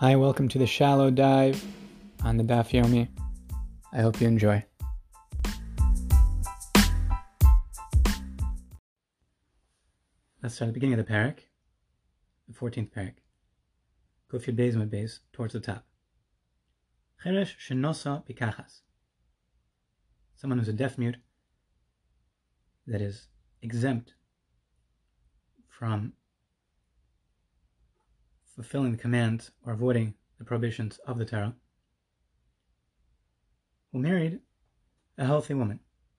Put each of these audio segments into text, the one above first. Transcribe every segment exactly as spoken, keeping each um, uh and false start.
Hi, welcome to the shallow dive on the Daf Yomi. I hope you enjoy. Let's start at the beginning of the parak, the fourteenth parak. Kuf Yud Beis Amud Beis, towards the top. Cheresh shenosa pikachas. Someone who's a deaf mute that is exempt from fulfilling the commands or avoiding the prohibitions of the Torah, who married a healthy woman.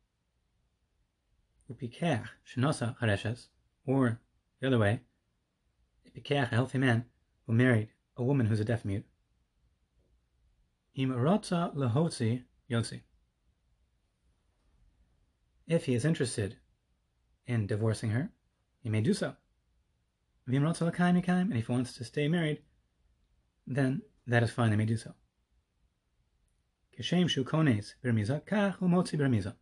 Upikach shenosa chereshes, or the other way, a pikach, a healthy man who married a woman who's a deaf mute. Im rotza lehotzi yotzi. If he is interested in divorcing her, he may do so. V'im rotza l'kaim yikaim, and if he wants to stay married, then that is fine, they may do so. Keshem shu kones b'remiza, kach umotzi b'remiza.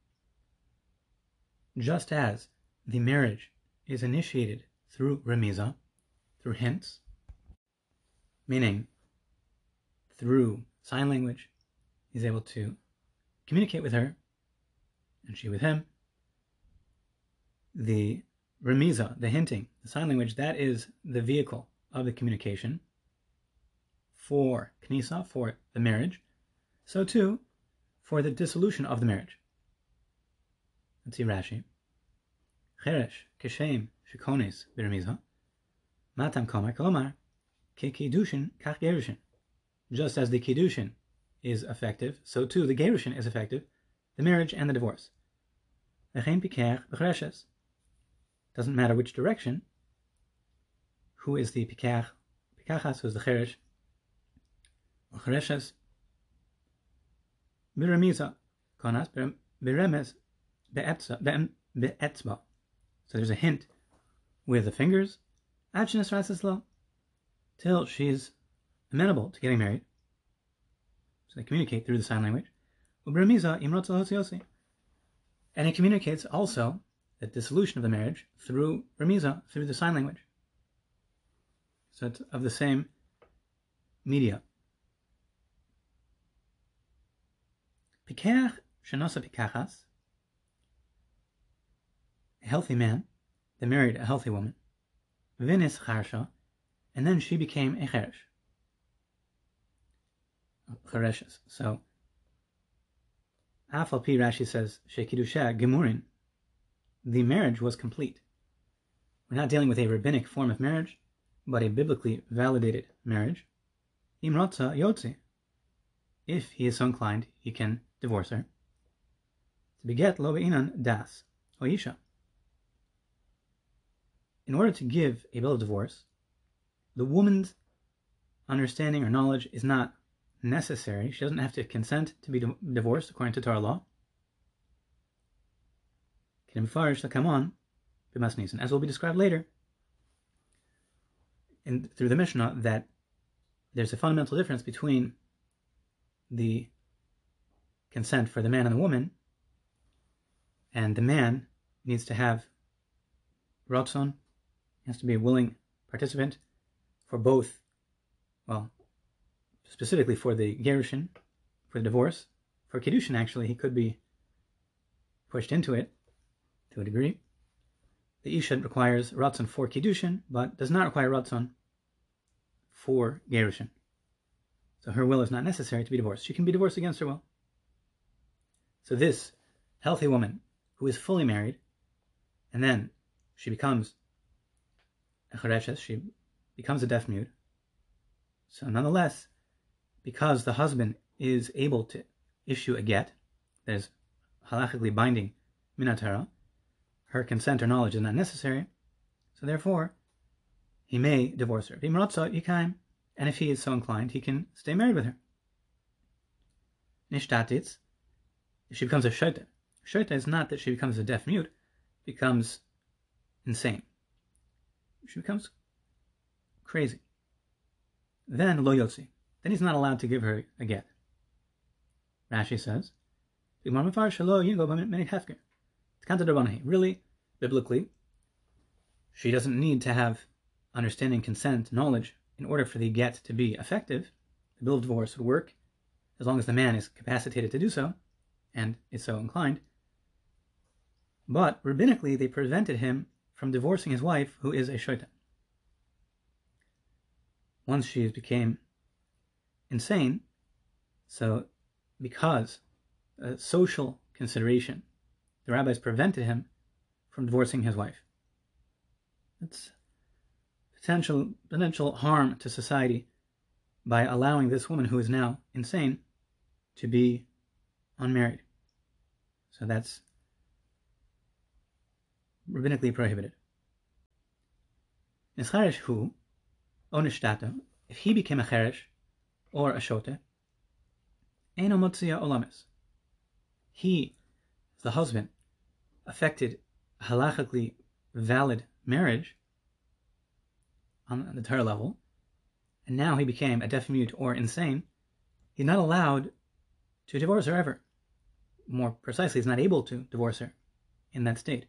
Just as the marriage is initiated through remiza, through hints, meaning through sign language, he's able to communicate with her, and she with him. The remiza, the hinting, the sign language, that is the vehicle of the communication for knisa, for the marriage. So too, for the dissolution of the marriage. Let's see Rashi. Cheresh keshem shikones b'remiza, matam kamar kolomar ke kiddushin kach gerushin. Just as the kiddushin is effective, so too the gerushin is effective, the marriage and the divorce. V'chein pikach b'chereshes. Doesn't matter which direction. Who is the pikach? Pikachas, who is the cheresh? Chereshes. B'remiza konas b'remes be'etzba. So there's a hint with the fingers. Achnes raseslo, till she's amenable to getting married. So they communicate through the sign language. B'remiza imrotza hotzi. And it communicates also the dissolution of the marriage through remiza, through the sign language. So it's of the same media. Pikach shenosa pikachas, a healthy man that married a healthy woman, vinis charsha, and then she became a cheresh. Chereshes. So, Afal Pi Rashi says, Shekidusha gemurin, the marriage was complete. We're not dealing with a rabbinic form of marriage, but a biblically validated marriage. Imrotza yotzi. If he is so inclined, he can divorce her. To beget lo be'inan das, hoisha. In order to give a bill of divorce, the woman's understanding or knowledge is not necessary. She doesn't have to consent to be divorced according to Torah law. As will be described later in, through the Mishnah, that there's a fundamental difference between the consent for the man and the woman, and the man needs to have ratzon, he has to be a willing participant for both, well, specifically for the gerushin, for the divorce. For kiddushin, actually, he could be pushed into it to a degree. The isha requires ratzon for kiddushin, but does not require ratzon for gerushin. So her will is not necessary to be divorced. She can be divorced against her will. So this healthy woman who is fully married, and then she becomes a chereshes, she becomes a deaf mute. So nonetheless, because the husband is able to issue a get that is halachically binding min Torah, her consent or knowledge is not necessary, so therefore he may divorce her. And if he is so inclined, he can stay married with her. Nishtatitz, if she becomes a shoita. Shoita is not that she becomes a deaf mute, becomes insane. She becomes crazy. Then lo yotzi. Then he's not allowed to give her a get. Rashi says, really, biblically, she doesn't need to have understanding, consent, knowledge in order for the get to be effective, the bill of divorce would work as long as the man is capacitated to do so and is so inclined. But rabbinically, they prevented him from divorcing his wife, who is a shota. Once she became insane, so because a social consideration, the rabbis prevented him from divorcing his wife. It's potential potential harm to society by allowing this woman who is now insane to be unmarried. So that's rabbinically prohibited. Nischaresh hu, onishtata, if he became a cheresh or a shote, eino motzia olamis. He, the husband, affected a halachically valid marriage on the Torah level, and now he became a deaf mute or insane. He's not allowed to divorce her ever. More precisely, he's not able to divorce her in that state.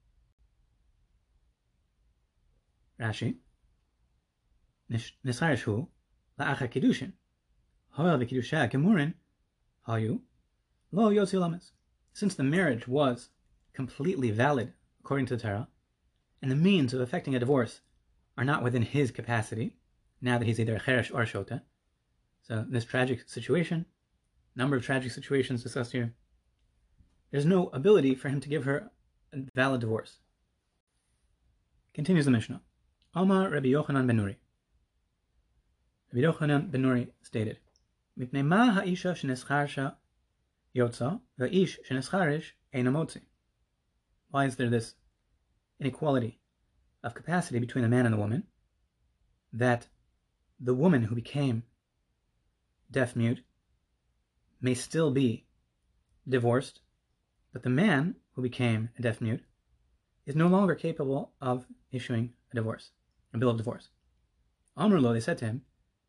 Rashi, Nischaresh hu la'achar kiddushin, hoel v'kiddusha gemurin, hayu lo yotzi olamis. Since the marriage was completely valid according to the Torah, and the means of effecting a divorce are not within his capacity, now that he's either a cheresh or a shota. So this tragic situation, number of tragic situations discussed here, there's no ability for him to give her a valid divorce. Continues the Mishnah. Amar Rabbi Yochanan ben Nuri. Rabbi Yochanan ben Nuri stated, Mipnei ma ha'isha shenescharsha yotza v'ish shenescharish eino motzi. Why is there this inequality of capacity between the man and the woman, that the woman who became deaf-mute may still be divorced, but the man who became a deaf-mute is no longer capable of issuing a divorce, a bill of divorce? Amrullah, they said to him,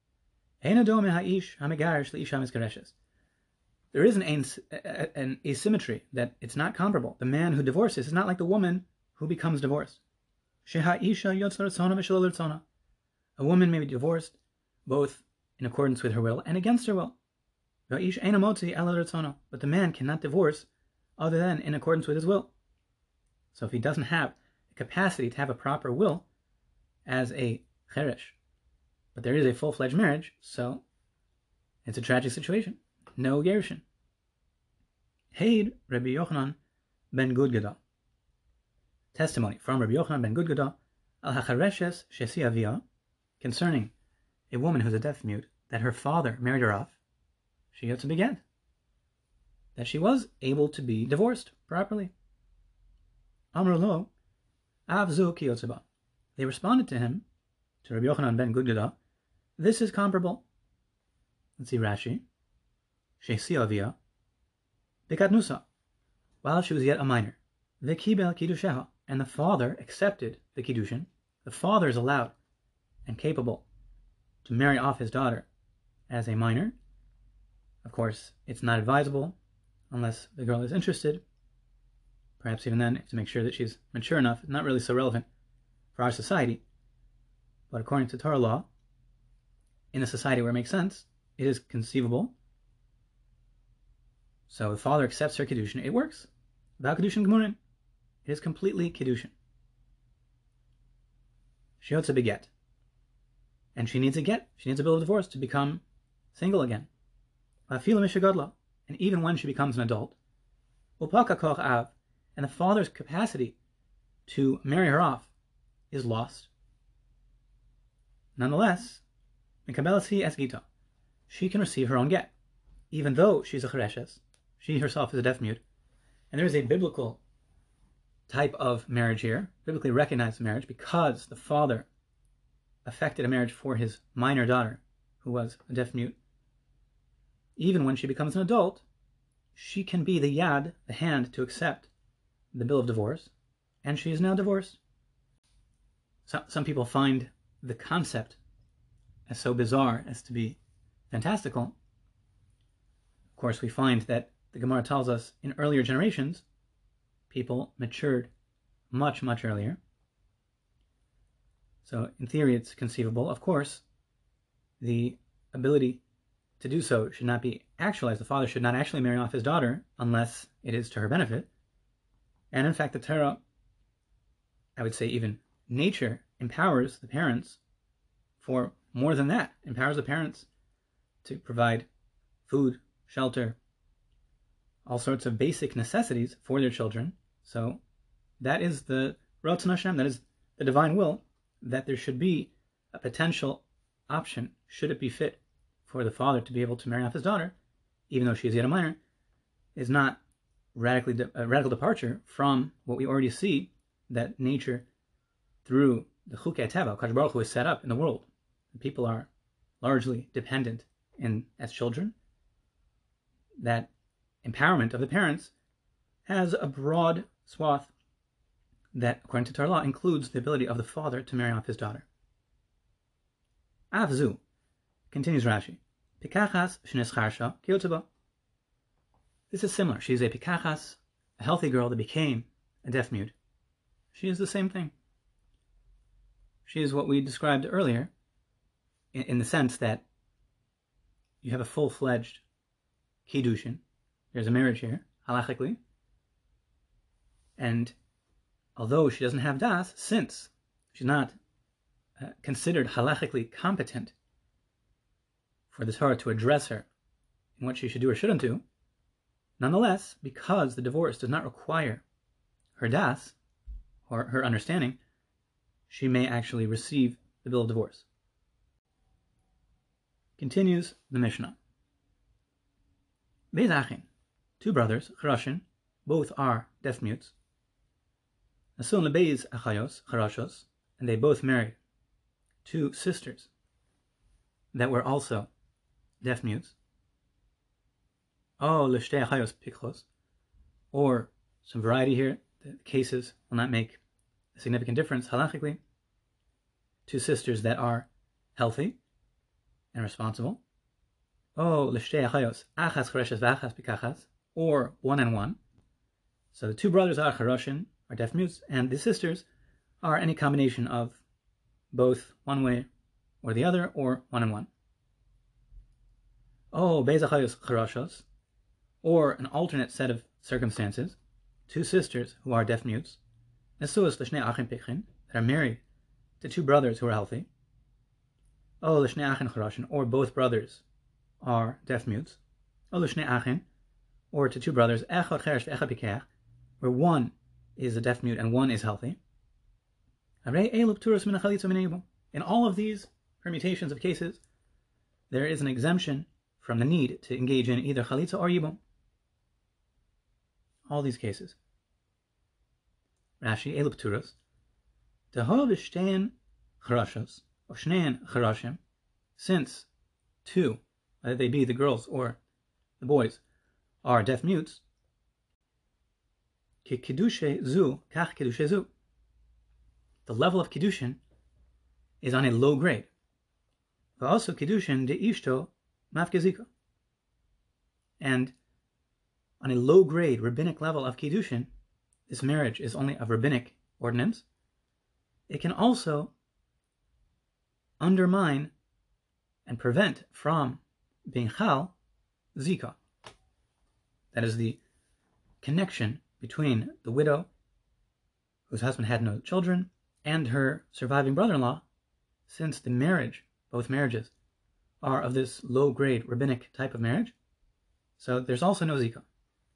there is an, an asymmetry, that it's not comparable. The man who divorces is not like the woman who becomes divorced. A woman may be divorced both in accordance with her will and against her will. But the man cannot divorce other than in accordance with his will. So if he doesn't have the capacity to have a proper will as a cheresh, but there is a full-fledged marriage, so it's a tragic situation. No gerushin. Heid Rabbi Yochanan ben Gudgada. Testimony from Rabbi Yochanan ben Gudgada al hachareshes shesi avia, concerning a woman who's a deaf mute, that her father married her off, she had to beget, that she was able to be divorced properly. Amr lo avzu kiyotzeba. They responded to him, to Rabbi Yochanan ben Gudgada, this is comparable. Let's see Rashi. Shesi avia bekatnusa, while she was yet a minor. V'kibel kiddusheha, and the father accepted the kiddushin. The father is allowed and capable to marry off his daughter as a minor. Of course, it's not advisable unless the girl is interested. Perhaps even then, to make sure that she's mature enough. It's not really so relevant for our society. But according to Torah law, in a society where it makes sense, it is conceivable. So the father accepts her kiddushin. It works. Without kiddushin gemurin, it is completely kiddushin. She wants a beget, and she needs a get. She needs a bill of divorce to become single again. And even when she becomes an adult, and the father's capacity to marry her off is lost. Nonetheless, she can receive her own get, even though she's a chereshes. She herself is a deaf mute, and there is a biblical type of marriage here, biblically recognized marriage, because the father effected a marriage for his minor daughter, who was a deaf mute. Even when she becomes an adult, she can be the yad, the hand, to accept the bill of divorce, and she is now divorced. So, some people find the concept as so bizarre as to be fantastical. Of course, we find that the Gemara tells us in earlier generations, people matured much, much earlier. So in theory, it's conceivable. Of course, the ability to do so should not be actualized. The father should not actually marry off his daughter unless it is to her benefit. And in fact, the Torah, I would say even nature, empowers the parents for more than that, empowers the parents to provide food, shelter, all sorts of basic necessities for their children. So that is the Ratzon Hashem, that is the divine will, that there should be a potential option, should it be fit for the father to be able to marry off his daughter, even though she is yet a minor, is not radically de- a radical departure from what we already see that nature, through the Chukei Teva, Kadosh Baruch Hu, is set up in the world. People are largely dependent in as children. That empowerment of the parents has a broad swath that, according to Torah law, includes the ability of the father to marry off his daughter. Avzu, continues Rashi, Pikachas shnescharsha kiyotza. This is similar. She's a pikachas, a healthy girl that became a deaf mute. She is the same thing. She is what we described earlier, in, in the sense that you have a full-fledged kiddushin. There's a marriage here, halachically. And although she doesn't have das, since she's not uh, considered halachically competent for the Torah to address her in what she should do or shouldn't do, nonetheless, because the divorce does not require her das, or her understanding, she may actually receive the bill of divorce. Continues the Mishnah. Beis Achin, two brothers, Charashin, both are deaf mutes. Nasun lebeis achayos, Charashos, and they both married two sisters that were also deaf mutes. Oh, l'shtei achayos pikchos, or some variety here. The cases will not make a significant difference halachically. Two sisters that are healthy and responsible. Oh, l'shtei achayos achas chareshes v'achas pikachas, or one and one. So the two brothers are charoshin, are deaf mutes, and the sisters are any combination of both one way or the other, or one and one. Oh, beis achayos charoshos, or an alternate set of circumstances. Two sisters who are deaf mutes, nesuas l'shnei achim pikchin, that are married to two brothers who are healthy. Oh, l'shnei achin charoshin, or both brothers are deaf mutes. Oh, l'shnei achin, or to two brothers, echad cheresh v'echad pikeach, where one is a deaf mute and one is healthy. In all of these permutations of cases, there is an exemption from the need to engage in either chalitza or yibum. All these cases. Rashi, Elu Pturos, Tehov Shtein Charashos, or Shnein Charashim, since two, whether they be the girls or the boys, are deaf mutes, Ki Kiddushe Zu, Kach Kiddushe Zu. The level of Kiddushin is on a low grade. But also Kiddushin de Ishto Mafkezika. And on a low grade rabbinic level of Kiddushin, this marriage is only of rabbinic ordinance. It can also undermine and prevent from being chal zika. That is the connection between the widow whose husband had no children and her surviving brother-in-law, since the marriage, both marriages, are of this low grade rabbinic type of marriage. So there's also no zika.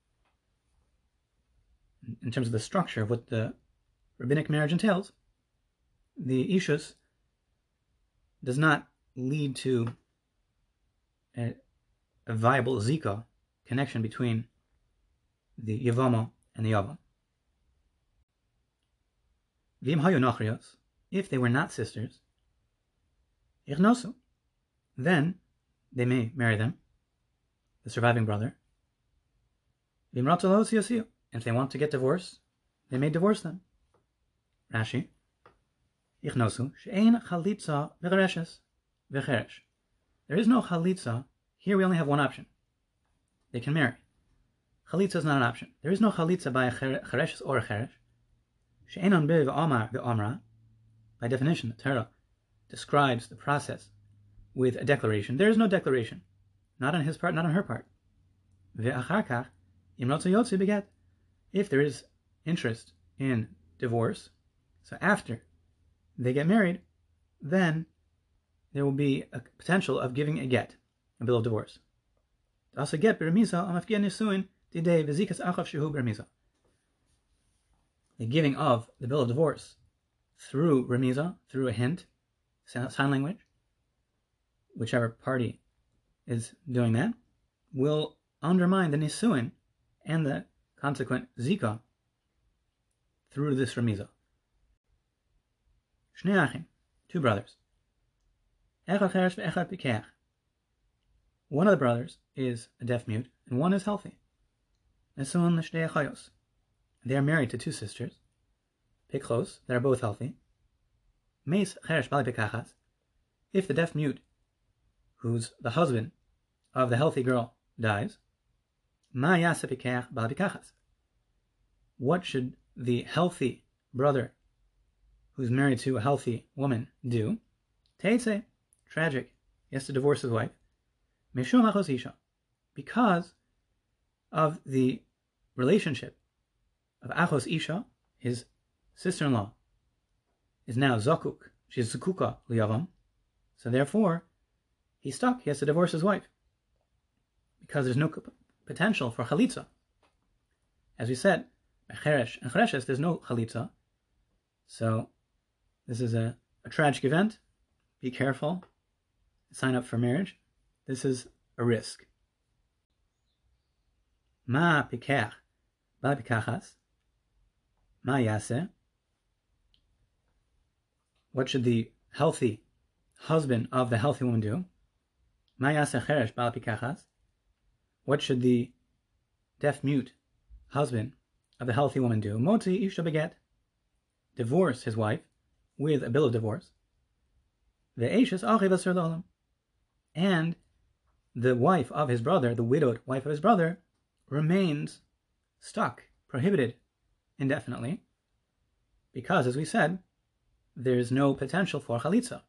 In terms of the structure of what the rabbinic marriage entails, the ishus does not lead to a, a viable zika connection between the yavama and the yavam. V'im hayu nachrios, if they were not sisters, ichnosu, then they may marry them, the surviving brother. V'im ratu lo yosiu, and if they want to get divorced, they may divorce them. Rashi, ichnosu she'ein chalitza v'chereshes v'cheresh. There is no chalitza. Here we only have one option. They can marry. Chalitza is not an option. There is no chalitza by a chereshes or a cheresh. She'enon be v'amar v'amra. By definition, the Torah describes the process with a declaration. There is no declaration. Not on his part, not on her part. If there is interest in divorce, so after they get married, then there will be a potential of giving a get, a bill of divorce. The giving of the bill of divorce through remiza, through a hint, sign language, whichever party is doing that, will undermine the nisuin and the consequent zika through this remiza. Shnei achim, two brothers. Echad cheresh ve'echad pikeach. One of the brothers is a deaf mute and one is healthy. Nisuin l'shnei achayos. They are married to two sisters, pikchos, that are both healthy. Meis cheresh bali pikachas. If the deaf mute, who's the husband of the healthy girl, dies, ma yasa pikeach bali pikachas. What should the healthy brother, who's married to a healthy woman, do? Teitze, tragic, he has to divorce his wife. Mishum achos isha, because of the relationship of achos isha, his sister-in-law, is now zakuk, she's zakuka liyavam, so therefore he's stuck, he has to divorce his wife, because there's no potential for chalitza. As we said, cheresh and chereshes, there's no chalitza, so this is a, a tragic event. Be careful, sign up for marriage. This is a risk. Ma pikach bal pikachas. Ma yaseh. What should the healthy husband of the healthy woman do? Ma yaseh cheresh bal pikachas. What should the deaf mute husband of the healthy woman do? Motzi isha beget. Divorce his wife with a bill of divorce. Ve'eshes achiv asur l'olam. And the wife of his brother, the widowed wife of his brother, remains stuck, prohibited indefinitely, because, as we said, there's no potential for chalitza.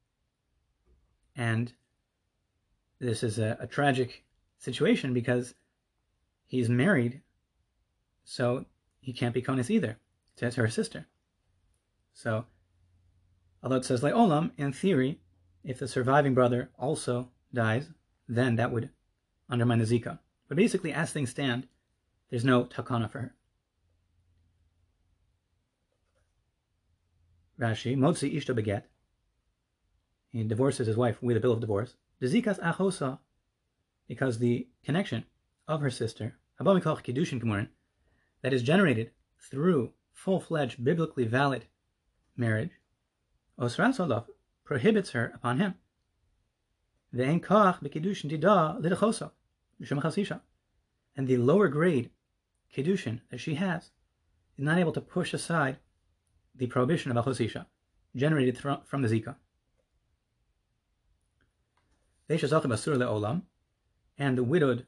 And this is a, a tragic situation because he's married, so he can't be konis either to, to her sister. So, although it says le'olam, in theory, if the surviving brother also dies, then that would undermine the zika. But basically, as things stand, there's no takana for her. Rashi, Motzi ishto beget. He divorces his wife with a bill of divorce. Dezikas achosa, because the connection of her sister, habamikoch kiddushin gemurin, that is generated through full-fledged, biblically valid marriage, osras olav, prohibits her upon him. Ve'en koach b'kiddushin dida lidachosa, mishum chasisha. And the lower grade kiddushin that she has is not able to push aside the prohibition of achosisha generated from the zika. And the widowed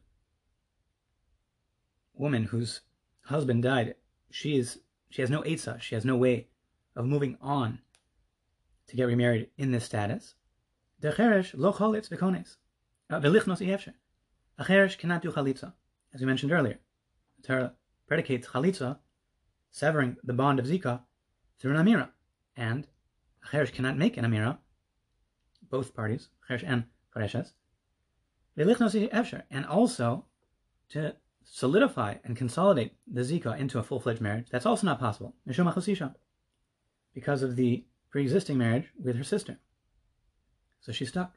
woman whose husband died, she is she has no etza, she has no way of moving on to get remarried in this status. The cheresh lo chalitz v'kones v'lichnos iefshe. A cheresh cannot do chalitza, as we mentioned earlier. The Torah predicates chalitza, severing the bond of zika, through an amira, and a cheresh cannot make an amira. Both parties, cheresh and chereshes, v'lichnos iefshe, and also to solidify and consolidate the zika into a full-fledged marriage. That's also not possible. Mishum achosisha, because of the pre-existing marriage with her sister. So she's stuck.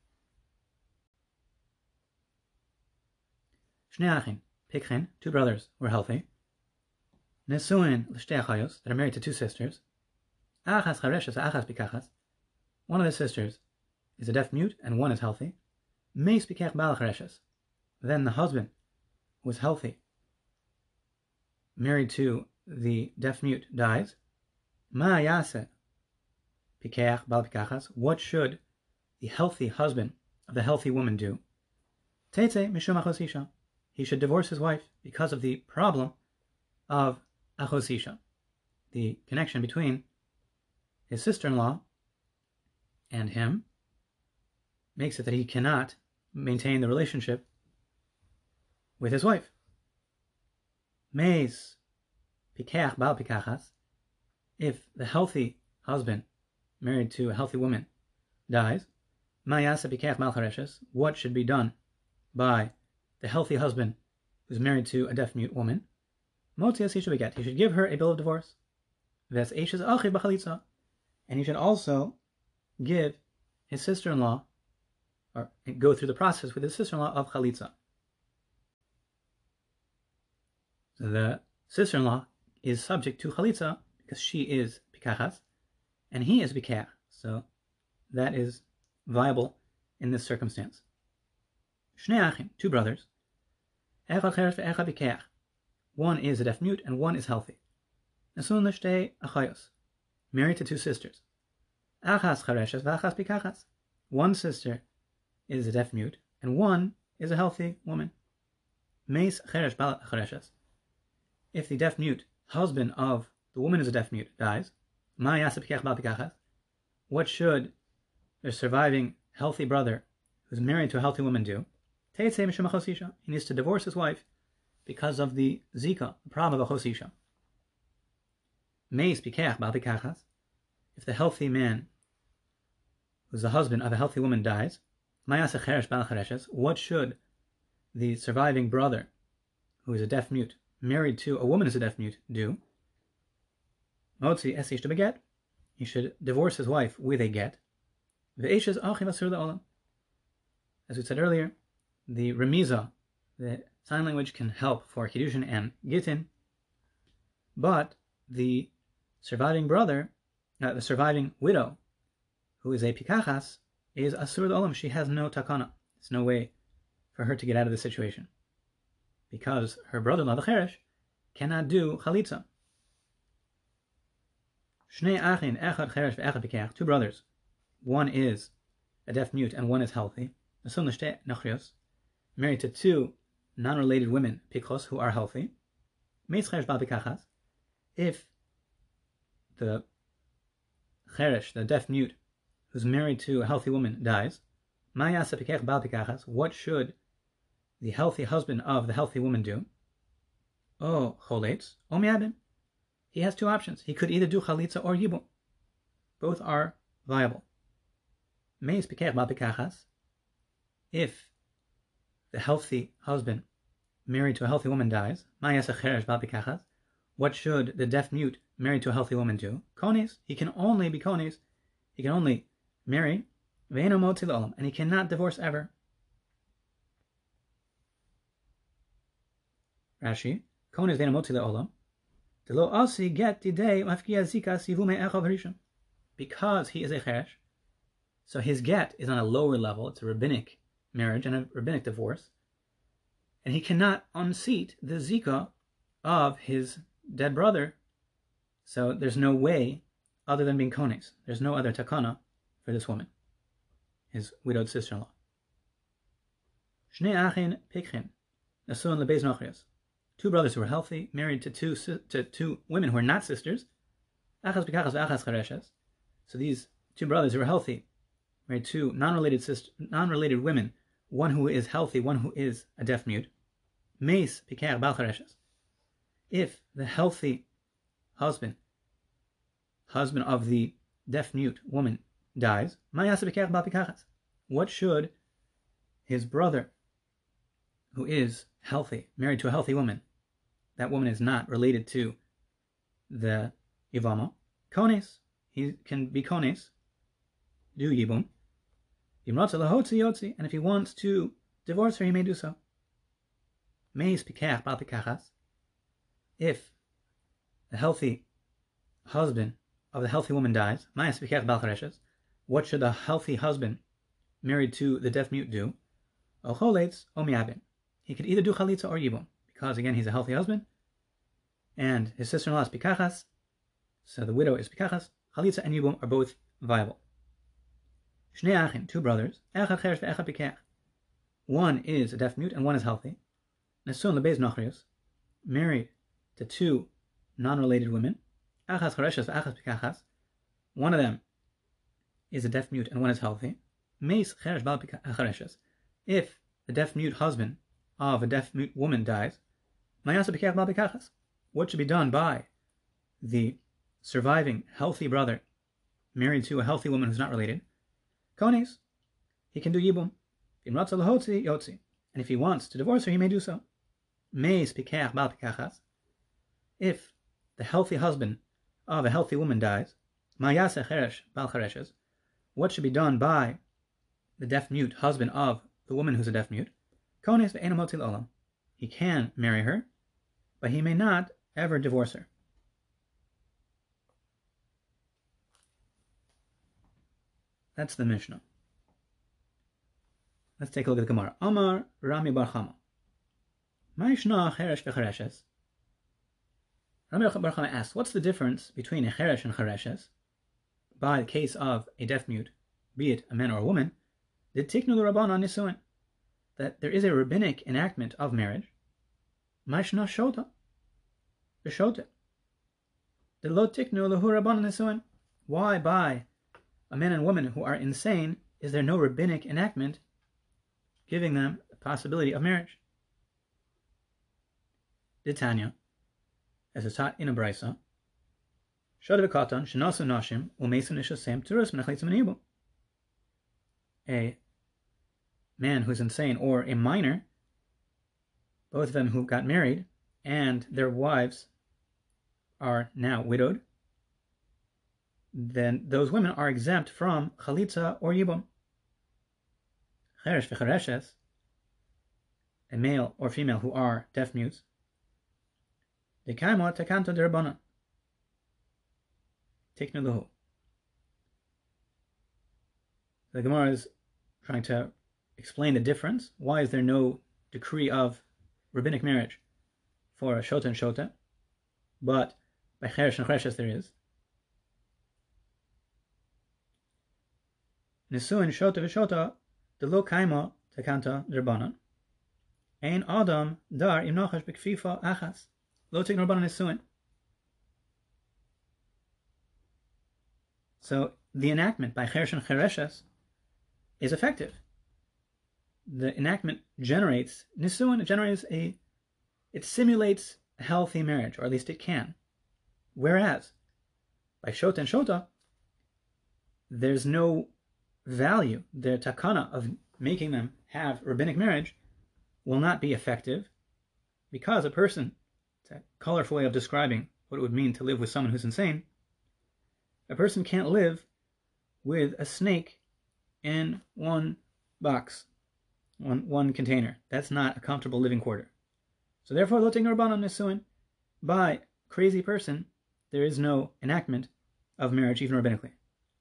Shnei achim, pikchen, two brothers were healthy. Nesuin l'shtei achayos, that are married to two sisters. Achas chareshes, achas pikachas. One of the sisters is a deaf mute, and one is healthy. Meis pikech bal chareshes. Then the husband, who was healthy, married to the deaf mute, dies. Ma yaseh pikech bal pikachas. What should the healthy husband of the healthy woman do? Teitze mishum achosisha. He should divorce his wife because of the problem of achosisha, the connection between his sister-in-law and him, makes it that he cannot maintain the relationship with his wife. Meis pikach bal pikachas, if the healthy husband married to a healthy woman dies, mayasa pikach mal chareshes, what should be done by the healthy husband who's married to a deaf-mute woman? Motzias he should beget. He should give her a bill of divorce. Ves eishes achiv b'chalitza, and he should also give his sister-in-law, or go through the process with his sister-in-law of chalitza. So the sister-in-law is subject to chalitza because she is pikachas, and he is bikach. So that is viable in this circumstance. Shnei achim, two brothers. Echad cheresh ve'echad bikach. One is a deaf-mute and one is healthy. Nasun l'shtei achayos, married to two sisters. Achas chereshes ve'achas bikachas. One sister is a deaf-mute and one is a healthy woman. Meis cheresh bal chereshes. If the deaf-mute husband of the woman is a deaf-mute dies, ma yasa bikach bal bikachas. What should their surviving healthy brother who's married to a healthy woman do? He needs to divorce his wife because of the zika, the problem of a chosisha. Meis pikach bal pikachas. If the healthy man, who's the husband of a healthy woman, dies, mayasa cheresh bal chereshes. What should the surviving brother, who is a deaf mute, married to a woman who's a deaf mute, do? Motzi esish to beget. He should divorce his wife with a get. Ve'eshes achim asur la'olam. As we said earlier, the remiza, the sign language, can help for kiddushin and gittin, but the surviving brother, uh, the surviving widow, who is a pikachas, is asur la'olam. She has no takana. There's no way for her to get out of the situation, because her brother-in-law, the cheresh, cannot do chalitza. Shnei achin, echad cheresh ve'echad pikach, two brothers. One is a deaf mute and one is healthy. Nasun l'shtei nachrios, married to two non-related women, pikos, who are healthy. Meis cheresh bal pikachas. If the cheresh, the deaf mute, who's married to a healthy woman, dies, ma yasa pikach bal pikachas. What should the healthy husband of the healthy woman do? Oh, choletz, o miabim. He has two options. He could either do chalitza or yibum. Both are viable. Meis pikach bal pikachas. If the healthy husband married to a healthy woman dies, ma yasa cheresh bal pikachas. What should the deaf mute married to a healthy woman do? Kones. He can only be kones. He can only marry ve'eno motzi la'olam, and he cannot divorce ever. Rashi, kones ve'eno motzi la'olam. Delo asi get didei mafkia zika sivume echav harishon. Because he is a cheresh, so his get is on a lower level. It's a rabbinic marriage and a rabbinic divorce, and he cannot unseat the zika of his dead brother. So there's no way other than being kones. There's no other takana for this woman, his widowed sister-in-law. Shnei achin pikchin, nasun lebeis nachrios. Two brothers who are healthy, married to two to two women who are not sisters. Achas pikachas ve'achas chereshes. So these two brothers who are healthy, married to non-related sister, non-related women, one who is healthy, one who is a deaf mute. Meis pikach bal chereshes. If the healthy husband, husband of the deaf mute woman, dies, ma yasa pikach bal pikachas. What should his brother, who is healthy, married to a healthy woman, that woman is not related to the Yivama, kones, he can be kones, do yibum. And if he wants to divorce her, he may do so. Meis pikach bal pikachas. If the healthy husband of the healthy woman dies, mayas pikach bal chereshes. What should the healthy husband married to the deaf mute do? O choletz o miabim. He could either do chalitza or yibum, because again he's a healthy husband, and his sister-in-law is pikachas, so the widow is pikachas. Chalitza and yibum are both viable. Shnei achim, two brothers. Echad cheresh ve'echad pikach. One is a deaf mute and one is healthy. Nasun lebeis nachrios, married to two non-related women. Achas chereshes ve'achas pikachas. One of them is a deaf mute and one is healthy. Meis cheresh bal chereshes. If the deaf-mute husband of a deaf-mute woman dies, mayasa b'keach bal b'kachas. What should be done by the surviving healthy brother married to a healthy woman who's not related? Kones, he can do yibum. In ratza lahotzi yotzi, and if he wants to divorce her, he may do so. Meis b'keach bal b'kachas. If the healthy husband of a healthy woman dies, mayasa cheresh bal chereshes. What should be done by the deaf-mute husband of the woman who's a deaf-mute? Kones ve'eno motzi l'olam. He can marry her, but he may not ever divorce her. That's the Mishnah. Let's take a look at the Gemara. Amar Rami bar Chama. Ma'ishna cheresh v'chereshes. Rami bar Chama asks, what's the difference between a cheresh and chereshes? By the case of a deaf-mute, be it a man or a woman, did tiknu l'rabbanan nisuin, that there is a rabbinic enactment of marriage. Ma'ishna shota. B'shota. Did lo tiknu l'hu rabbanan nisuin. Why by a man and woman who are insane is there no rabbinic enactment giving them the possibility of marriage? Did Tanya, as is taught in a brisa, shada v'katan shenasu nashim u'mesu nishasem turas menachlitzim enibu. A man who's insane or a minor, both of them who got married and their wives are now widowed, then those women are exempt from chalitza or yibum. Cheresh v'chereshes, a male or female who are deaf mutes, dekaimo tekanto derabbanan, tiknu lahu. The Gemara is trying to explain the difference. Why is there no decree of rabbinic marriage for a shota and shota, but by cheresh and chereshes there is? Nisuin shota v'shota delo kaima tekanta derbanan. Ein adam dar im nachash b'kfifa achas lo tiknu derbanan nisuin. So the enactment by cheresh and chereshes is effective. The enactment generates nisuin. It generates a, it simulates a healthy marriage, or at least it can. Whereas by shota and shota, there's no value. The takana of making them have rabbinic marriage will not be effective, because a person, it's a colorful way of describing what it would mean to live with someone who's insane, a person can't live with a snake in one box, one one container. That's not a comfortable living quarter. So therefore, lo tiknu rabbanan nisuin, by crazy person, there is no enactment of marriage, even rabbinically.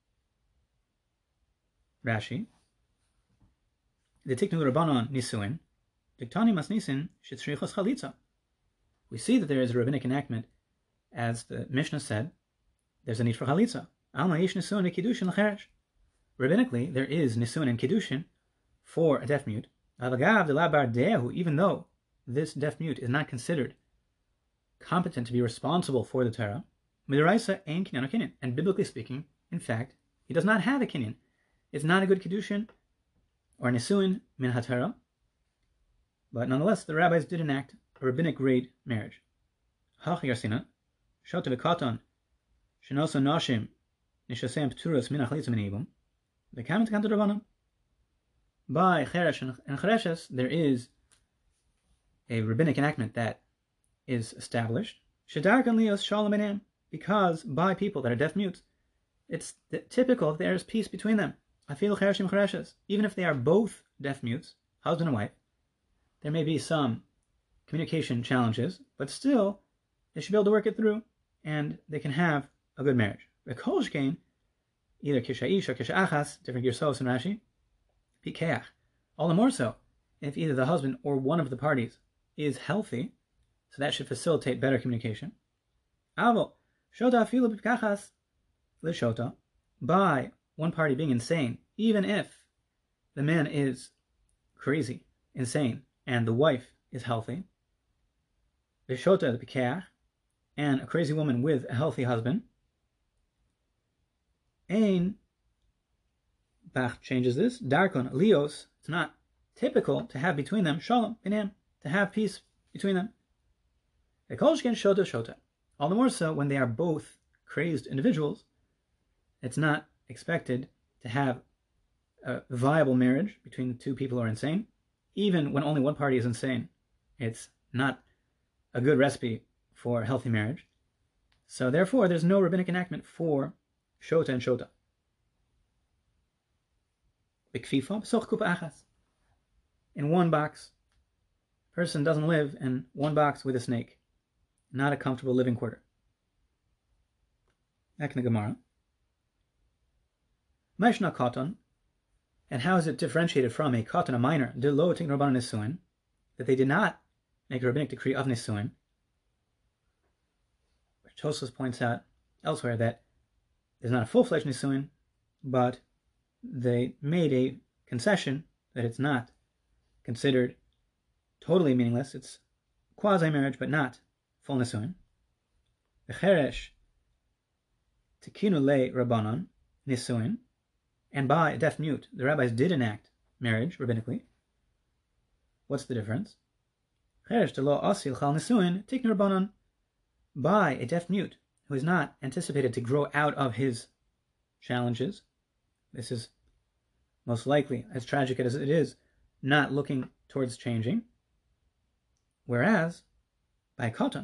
Rashi, the tiknu rabbanan nisuin, diktani mas nisin shetzrichos chalitza. We see that there is a rabbinic enactment, as the Mishnah said, there's a need for chalitza. Alma yesh nisuin v'kiddushin l'cheresh. Rabbinically, there is nisuin and kiddushin for a deaf mute. Avagav de la bardehu, even though this deaf mute is not considered competent to be responsible for the Torah, midaraisa ein kinyan kinyan, and biblically speaking, in fact, he does not have a kinyan. It's not a good kiddushin or nisuin min haTorah, but nonetheless, the rabbis did enact a rabbinic grade marriage. Hach yarsina, shota v'katan, shenoso nashim nishasem p'turas min achlitzim enibum, v'kamet kanto rabbanan. By cheresh and chereshes, there is a rabbinic enactment that is established. Shedarkan lios shalom b'neihem, because by people that are deaf mutes, it's typical that there is peace between them. Afilu chereshim chereshes, even if they are both deaf mutes, husband and wife, there may be some communication challenges, but still they should be able to work it through, and they can have a good marriage. V'kol shkein, either kishaish or kishachas, different girsos in Rashi, pikeach, all the more so if either the husband or one of the parties is healthy, so that should facilitate better communication. Avo shota afilu b'kachas l'shota, by one party being insane, even if the man is crazy, insane, and the wife is healthy, l'shota b'keach, and a crazy woman with a healthy husband, ein Bach changes this. Darkon, Leos, it's not typical to have between them, Shalom, Binam, to have peace between them. Ekolshkin Shota Shota. All the more so when they are both crazed individuals, it's not expected to have a viable marriage between the two people who are insane. Even when only one party is insane, it's not a good recipe for healthy marriage. So therefore, there's no rabbinic enactment for Shota and Shota. In one box, person doesn't live in one box with a snake. Not a comfortable living quarter. Back in the Gemara. Maishna Katan. And how is it differentiated from a Katan, a minor, de lo ting rabbanan nisuin, that they did not make a rabbinic decree of nisuin? Tosfos points out elsewhere that there's not a full-fledged nisuin, but they made a concession that it's not considered totally meaningless. It's quasi-marriage, but not full nisuin. V'cheresh tikinu le rabbanon nisuin, and by a deaf mute, the rabbis did enact marriage rabbinically. What's the difference? Cheresh de lo asil chal nisuin tiknu rabbanon, by a deaf mute who is not anticipated to grow out of his challenges. This is most likely, as tragic as it is, not looking towards changing. Whereas, by a katan,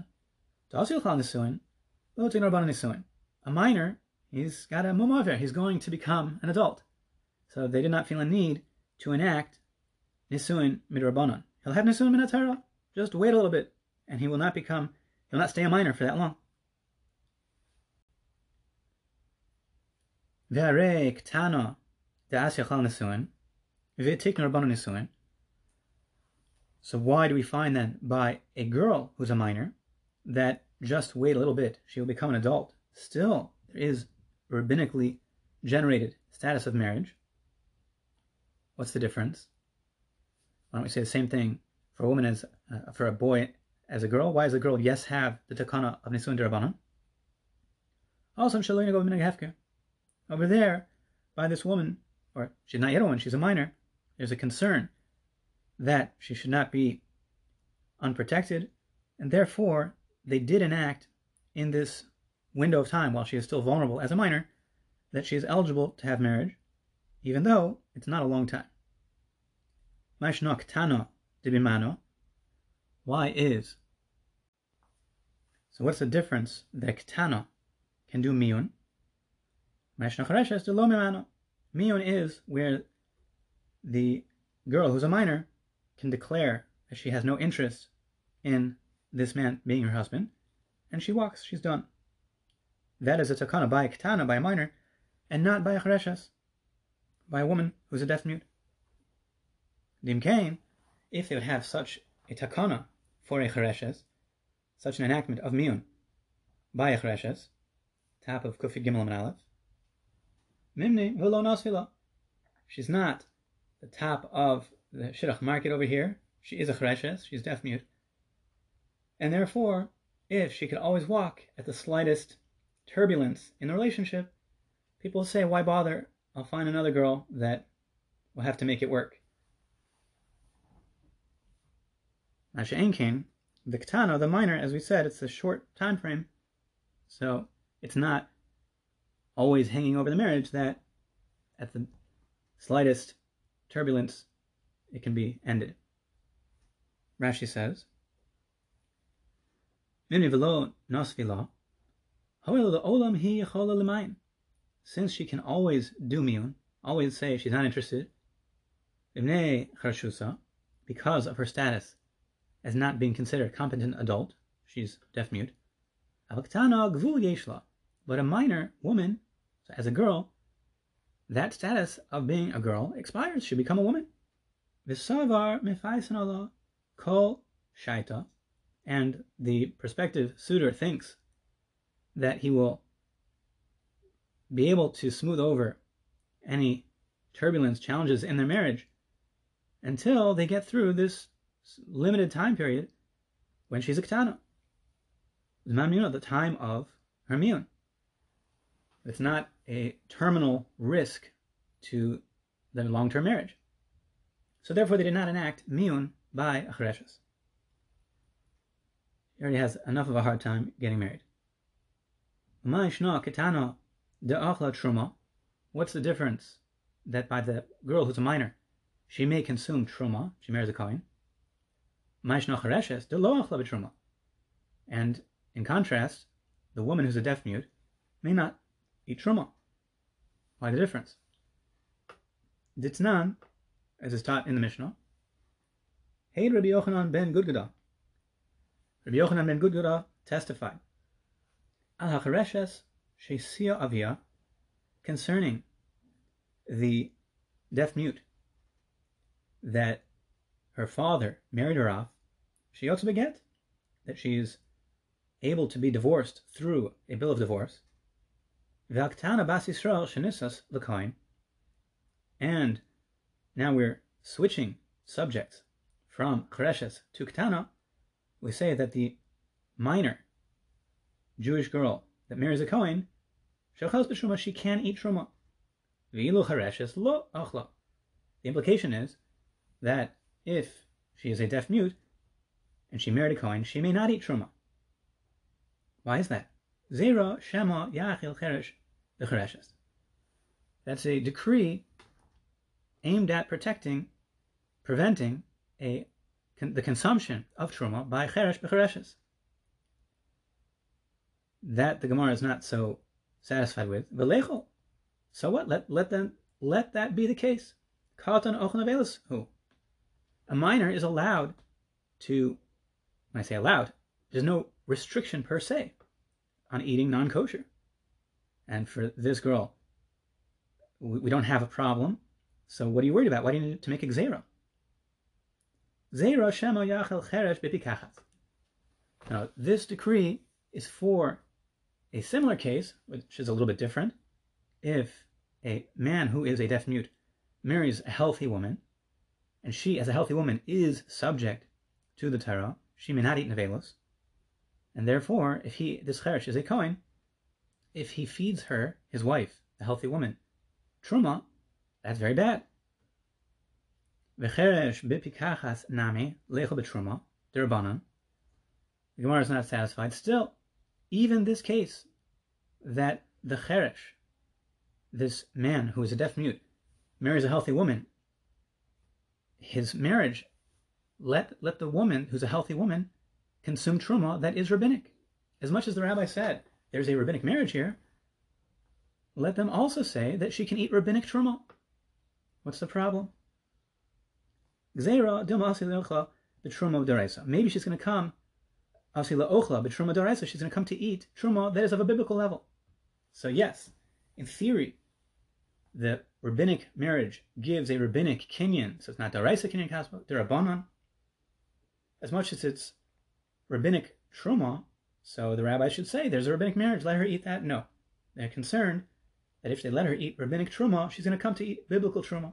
a minor, he's got a mumaver, he's going to become an adult. So they did not feel a need to enact nisuin midrabanan. He'll have nisuin minatara, just wait a little bit, and he will not become, he'll not stay a minor for that long. Ve'arei ktana da'as yachal nisuin, ve'tikn rabbanan nisuin. So why do we find then by a girl who's a minor that just wait a little bit, she will become an adult? Still, there is rabbinically generated status of marriage. What's the difference? Why don't we say the same thing for a woman as uh, for a boy as a girl? Why does a girl yes have the takana of nisuin derabanan? Also, over there, by this woman, or she's not yet a woman, she's a minor, there's a concern that she should not be unprotected, and therefore they did enact in this window of time while she is still vulnerable as a minor that she is eligible to have marriage, even though it's not a long time. Maishno ktano dibimano. Why is? So what's the difference that ktano can do miyun? Maishno chareshes de lo mimano. Miyun is where the girl who's a minor can declare that she has no interest in this man being her husband, and she walks, she's done. That is a takana by a ketana, by a minor, and not by a chareshes, by a woman who's a deaf mute. Dimkain, if they would have such a takana for a chareshes, such an enactment of miyun by a chareshes, top of Kufi Gimel and Aleph, Mimni v'lo nasvila. She's not the top of the shidduch market over here. She is a chareshes, she's deaf mute. And therefore, if she could always walk at the slightest turbulence in the relationship, people will say, why bother? I'll find another girl that will have to make it work. Masha Enkin, the Ketana, the minor, as we said, it's a short time frame, so it's not always hanging over the marriage that at the slightest turbulence it can be ended. Rashi says, since she can always do miyun, always say she's not interested, because of her status as not being considered a competent adult, she's deaf mute. But a minor woman, as a girl, that status of being a girl expires. She become a woman. Kol shaita, and the prospective suitor thinks that he will be able to smooth over any turbulence, challenges in their marriage until they get through this limited time period when she's a ketana. The time of her miyun. It's not a terminal risk to the long-term marriage. So therefore, they did not enact miyun by a chereshes. He already has enough of a hard time getting married. What's the difference that by the girl who's a minor, she may consume truma, she marries a kohen, and in contrast, the woman who's a deaf mute may not eat truma. Why the difference? Ditznan, as is taught in the Mishnah, Hey Rabbi Yochanan ben Gudgada. Rabbi Yochanan ben Gudgada testified, Al hachareshes sheisia avia, concerning the deaf mute, that her father married her off, she also beget, that she is able to be divorced through a bill of divorce. V'aktana bas Yisrael shenisas l'kohen. And now we're switching subjects from chereshes to ktana. We say that the minor Jewish girl that marries a kohen, shechaz b'truma, she can eat truma. V'ilu chereshes lo achla. The implication is that if she is a deaf mute and she married a kohen, she may not eat truma. Why is that? Zera shema yachil cheresh the chereshes. That's a decree aimed at protecting, preventing a con, the consumption of truma by cheresh b'chereshes. That the Gemara is not so satisfied with. V'lechol. So what? Let let them let that be the case. Katan ochon avelis hu. A minor is allowed to, when I say allowed, there's no restriction per se on eating non-kosher. And for this girl, we don't have a problem. So what are you worried about? Why do you need to make a gzera? Zera shema yachel cheresh b'pikachat. Now, this decree is for a similar case, which is a little bit different. If a man who is a deaf mute marries a healthy woman, and she, as a healthy woman, is subject to the Torah, she may not eat nevelos, and therefore, if he, this cheresh is a kohen, if he feeds her, his wife, the healthy woman, truma, that's very bad. V'cheresh b'pikachas nami lechel b'truma d'Rabbanan. The Gemara is not satisfied. Still, even this case, that the cheresh, this man who is a deaf mute, marries a healthy woman, his marriage, let let the woman who's a healthy woman consume truma that is rabbinic. As much as the rabbi said there's a rabbinic marriage here, let them also say that she can eat rabbinic truma. What's the problem? Gzeira dilma asila ochla b'truma d'oraisa. Maybe she's going to come asila ochla b'truma d'oraisa. She's going to come to eat truma that is of a biblical level. So yes, in theory, the rabbinic marriage gives a rabbinic kinyan, so it's not d'oraisa kinyan kaspa, d'Rabbanan. As much as it's rabbinic truma, so the rabbi should say there's a rabbinic marriage, let her eat that. No, they're concerned that if they let her eat rabbinic truma, she's going to come to eat biblical truma.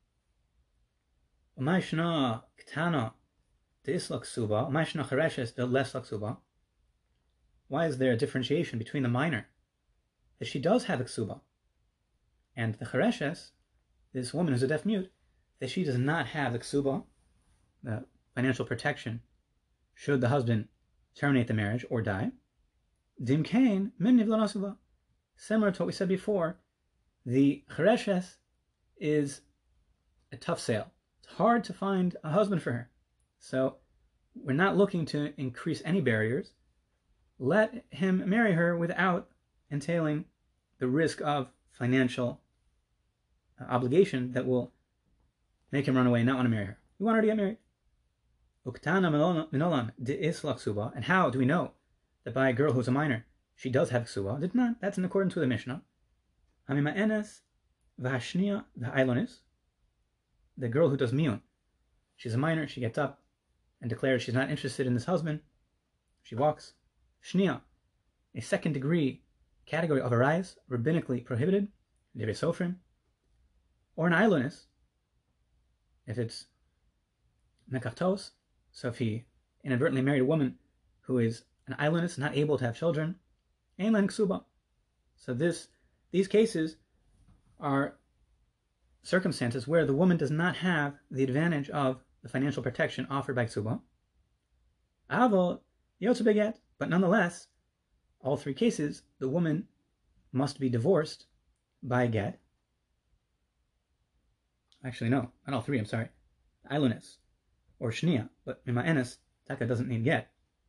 Why is there a differentiation between the minor, that she does have a ksuba, and the chereshes, this woman who's a deaf mute, that she does not have the ksuba, the financial protection, should the husband terminate the marriage or die? Dimkain min nivlanasuba. Similar to what we said before, the chereshes is a tough sale. It's hard to find a husband for her. So we're not looking to increase any barriers. Let him marry her without entailing the risk of financial uh, obligation that will make him run away and not want to marry her. We want her to get married. And how do we know that by a girl who's a minor, she does have ksuba? Did not. That's in accordance with the Mishnah. The girl who does miyun, she's a minor, she gets up and declares she's not interested in this husband. She walks. Shnia, a second degree category of arayos, rabbinically prohibited, Devei Sofrim. Or an ilonis, if it's mekachtos, so if he inadvertently married a woman who is an ilonis, not able to have children, ein len ksuba. So this, these cases are circumstances where the woman does not have the advantage of the financial protection offered by ksuba. Avol yotze beget, but nonetheless, all three cases, the woman must be divorced by get. Actually, no, not all three, I'm sorry. Ailunis, or shnia, but mima'enes, taka doesn't need get.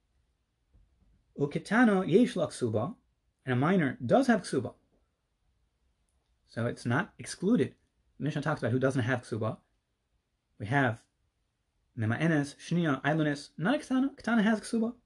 Ukitano yesh la ksuba, and a minor does have ksuba. So it's not excluded. The Mishnah talks about who doesn't have ksuba. We have mima'enes, shnia, ailunis, not a ketana. Ketana has ksuba.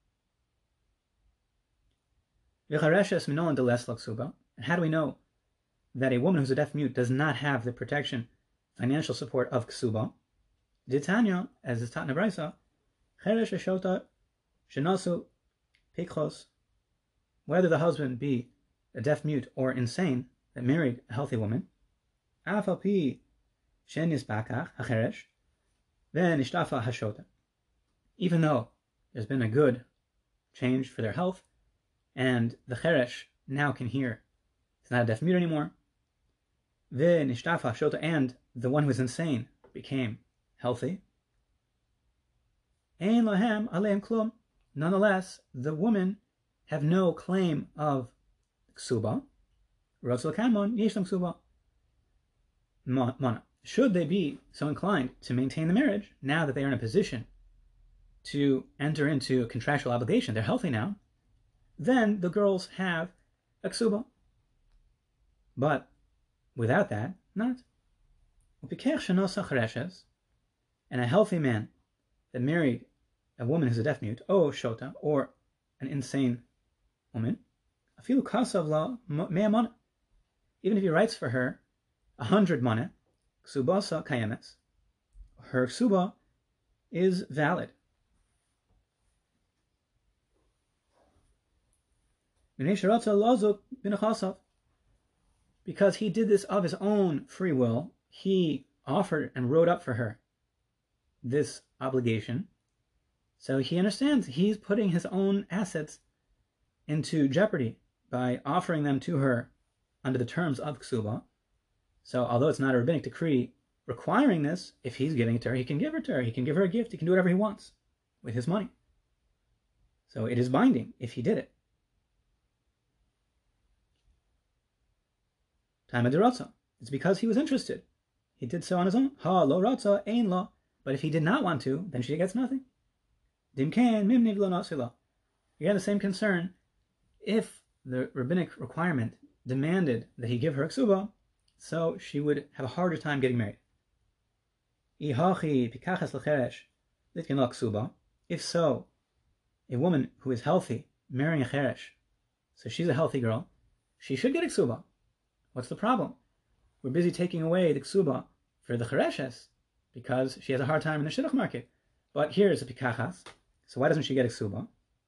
V'chareshes minolan deles la ksuba. And how do we know that a woman who's a deaf mute does not have the protection, financial support of ksuba? Ditanya, as is taught in the Brisa, cheresh eshota shenasu pikchos, whether the husband be a deaf mute or insane that married a healthy woman, afal pi shenis bakach hacheresh, then ishtafa hashota. Even though there's been a good change for their health, and the cheresh now can hear, it's not a deaf mute anymore, then ishtafa hashota, and the one who was insane became healthy. Ein lahem aleim klum. Nonetheless, the women have no claim of ksuba. Rotzel kamon yeshlam ksuba. Mana. Should they be so inclined to maintain the marriage, now that they are in a position to enter into a contractual obligation, they're healthy now, then the girls have a ksuba. But without that, not. And a healthy man that married a woman who's a deaf mute, oh shota, or an insane woman, afilu kasav la mea mana, even if he writes for her a hundred mana, ksubasa kayemes, her ksuba is valid. Because he did this of his own free will, he offered and wrote up for her this obligation. So he understands he's putting his own assets into jeopardy by offering them to her under the terms of ksuba. So although it's not a rabbinic decree requiring this, if he's giving it to her, he can give it to her. He can give her a gift. He can do whatever he wants with his money. So it is binding if he did it. Time of the It's because he was interested. He did so on his own. Ha lo ratza ein lo. But if he did not want to, then she gets nothing. Dimken mimniv lo nasila. You have the same concern. If the rabbinic requirement demanded that he give her a ksuba, so she would have a harder time getting married. Ihachi pikachas lecheresh litkin lo ksuba. If so, a woman who is healthy marrying a cheresh, so she's a healthy girl, she should get a ksuba. What's the problem? We're busy taking away the ksuba for the chereshes because she has a hard time in the shidduch market. But here's a pikachas, so why doesn't she get a ksuba?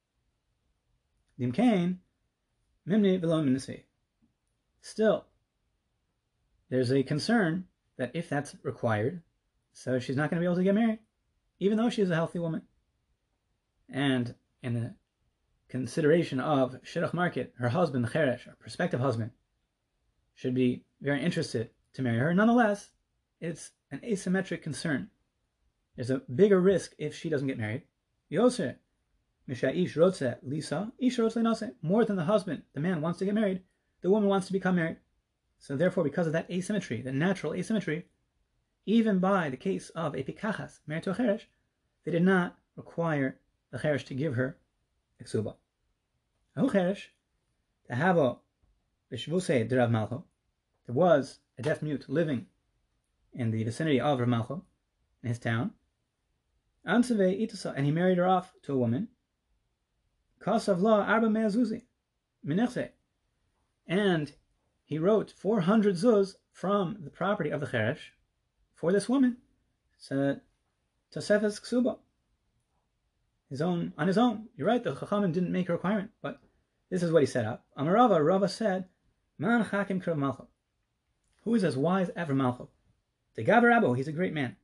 Dimkein mimni v'lo minisi. Still, there's a concern that if that's required, so she's not going to be able to get married, even though she's a healthy woman. And in the consideration of shidduch market, her husband, the cheresh, her prospective husband, should be very interested to marry her. Nonetheless, it's an asymmetric concern. There's a bigger risk if she doesn't get married. Yoseh, Mishaish Rotze Lisa, Ish Rotze Nase. More than the husband, the man wants to get married, the woman wants to become married. So therefore, because of that asymmetry, the natural asymmetry, even by the case of a pikachas married to a cheresh, they did not require the cheresh to give her a ksuba. Ahu cheresh, tahavo b'shvusei de Rav Malcho. There was a deaf mute living in the vicinity of Rav Malcho, in his town. Anseve itasa, and he married her off to a woman. Kasav la arba me'azuzi minechse, and he wrote four hundred zuz from the property of the cheresh for this woman. So tosefes ksuba, his own on his own. You're right. The chachamim didn't make a requirement, but this is what he set up. Amarava, Rava said, "Man chakim krav malcho." Who is as wise as Rav Malcho? The Gavar Rabo, he's a great man.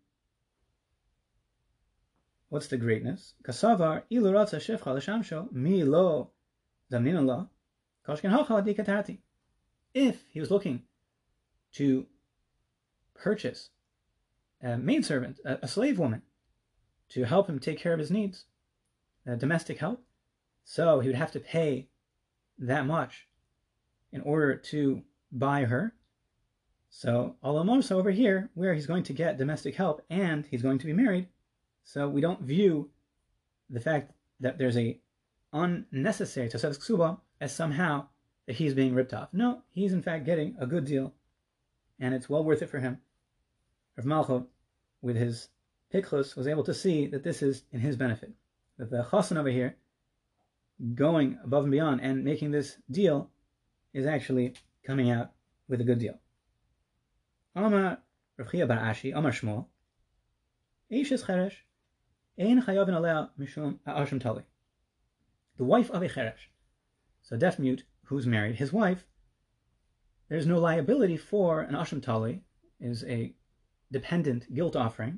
What's the greatness? Kasavar ilu ratza shefcha l'shamsho mi lo damnin Allah koshken hacha dikatarti. If he was looking to purchase a maidservant, a, a slave woman, to help him take care of his needs, uh, domestic help, so he would have to pay that much in order to buy her. So, although more so over here, where he's going to get domestic help and he's going to be married, so we don't view the fact that there's a unnecessary Tosefes Ksuba as somehow that he's being ripped off. No, he's in fact getting a good deal, and it's well worth it for him. Rav Malchut, with his Pikchus, was able to see that this is in his benefit. That the Chassan over here, going above and beyond and making this deal, is actually coming out with a good deal. Amar Rav Chia bar Ashi, Amar Shmuel, Eishes Cheresh, Ein Chayavin Alea Mishum Asham Tali. The wife of a Cheresh, so deaf mute who's married, his wife, there's no liability for an Asham Tali, is a dependent guilt offering.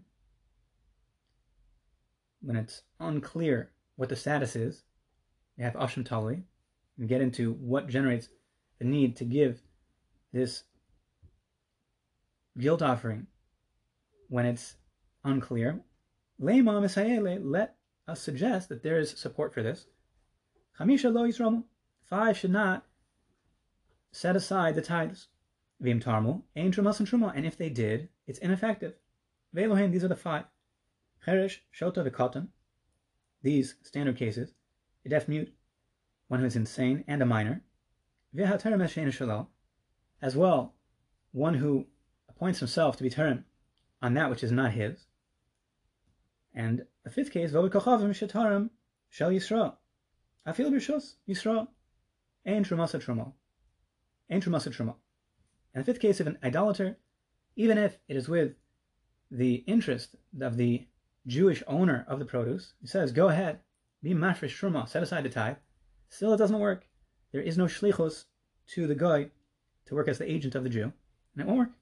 When it's unclear what the status is, you have Asham Tali, and get into what generates the need to give this guilt offering when it's unclear. Leima Misayele, let us suggest that there is support for this. Chamisha lo yisramu, five should not set aside the tithes. Vim tarmu, ein trumas and truma, and if they did, it's ineffective. Velohen, these are the five. Cheresh, shota v'katan, these standard cases, a deaf mute, one who is insane, and a minor. V'haterem eshein shalal, as well, one who appoints himself to be terem on that which is not his. And the fifth case, v'okachavim shetarem shel Yisra, afil b'shus Yisra, ein trumasa truma, ein trumasa truma. And the fifth case of an idolater, even if it is with the interest of the Jewish owner of the produce, he says, go ahead, be mafresh truma, set aside the tithe, still it doesn't work. There is no shlichus to the guy to work as the agent of the Jew, and it won't work.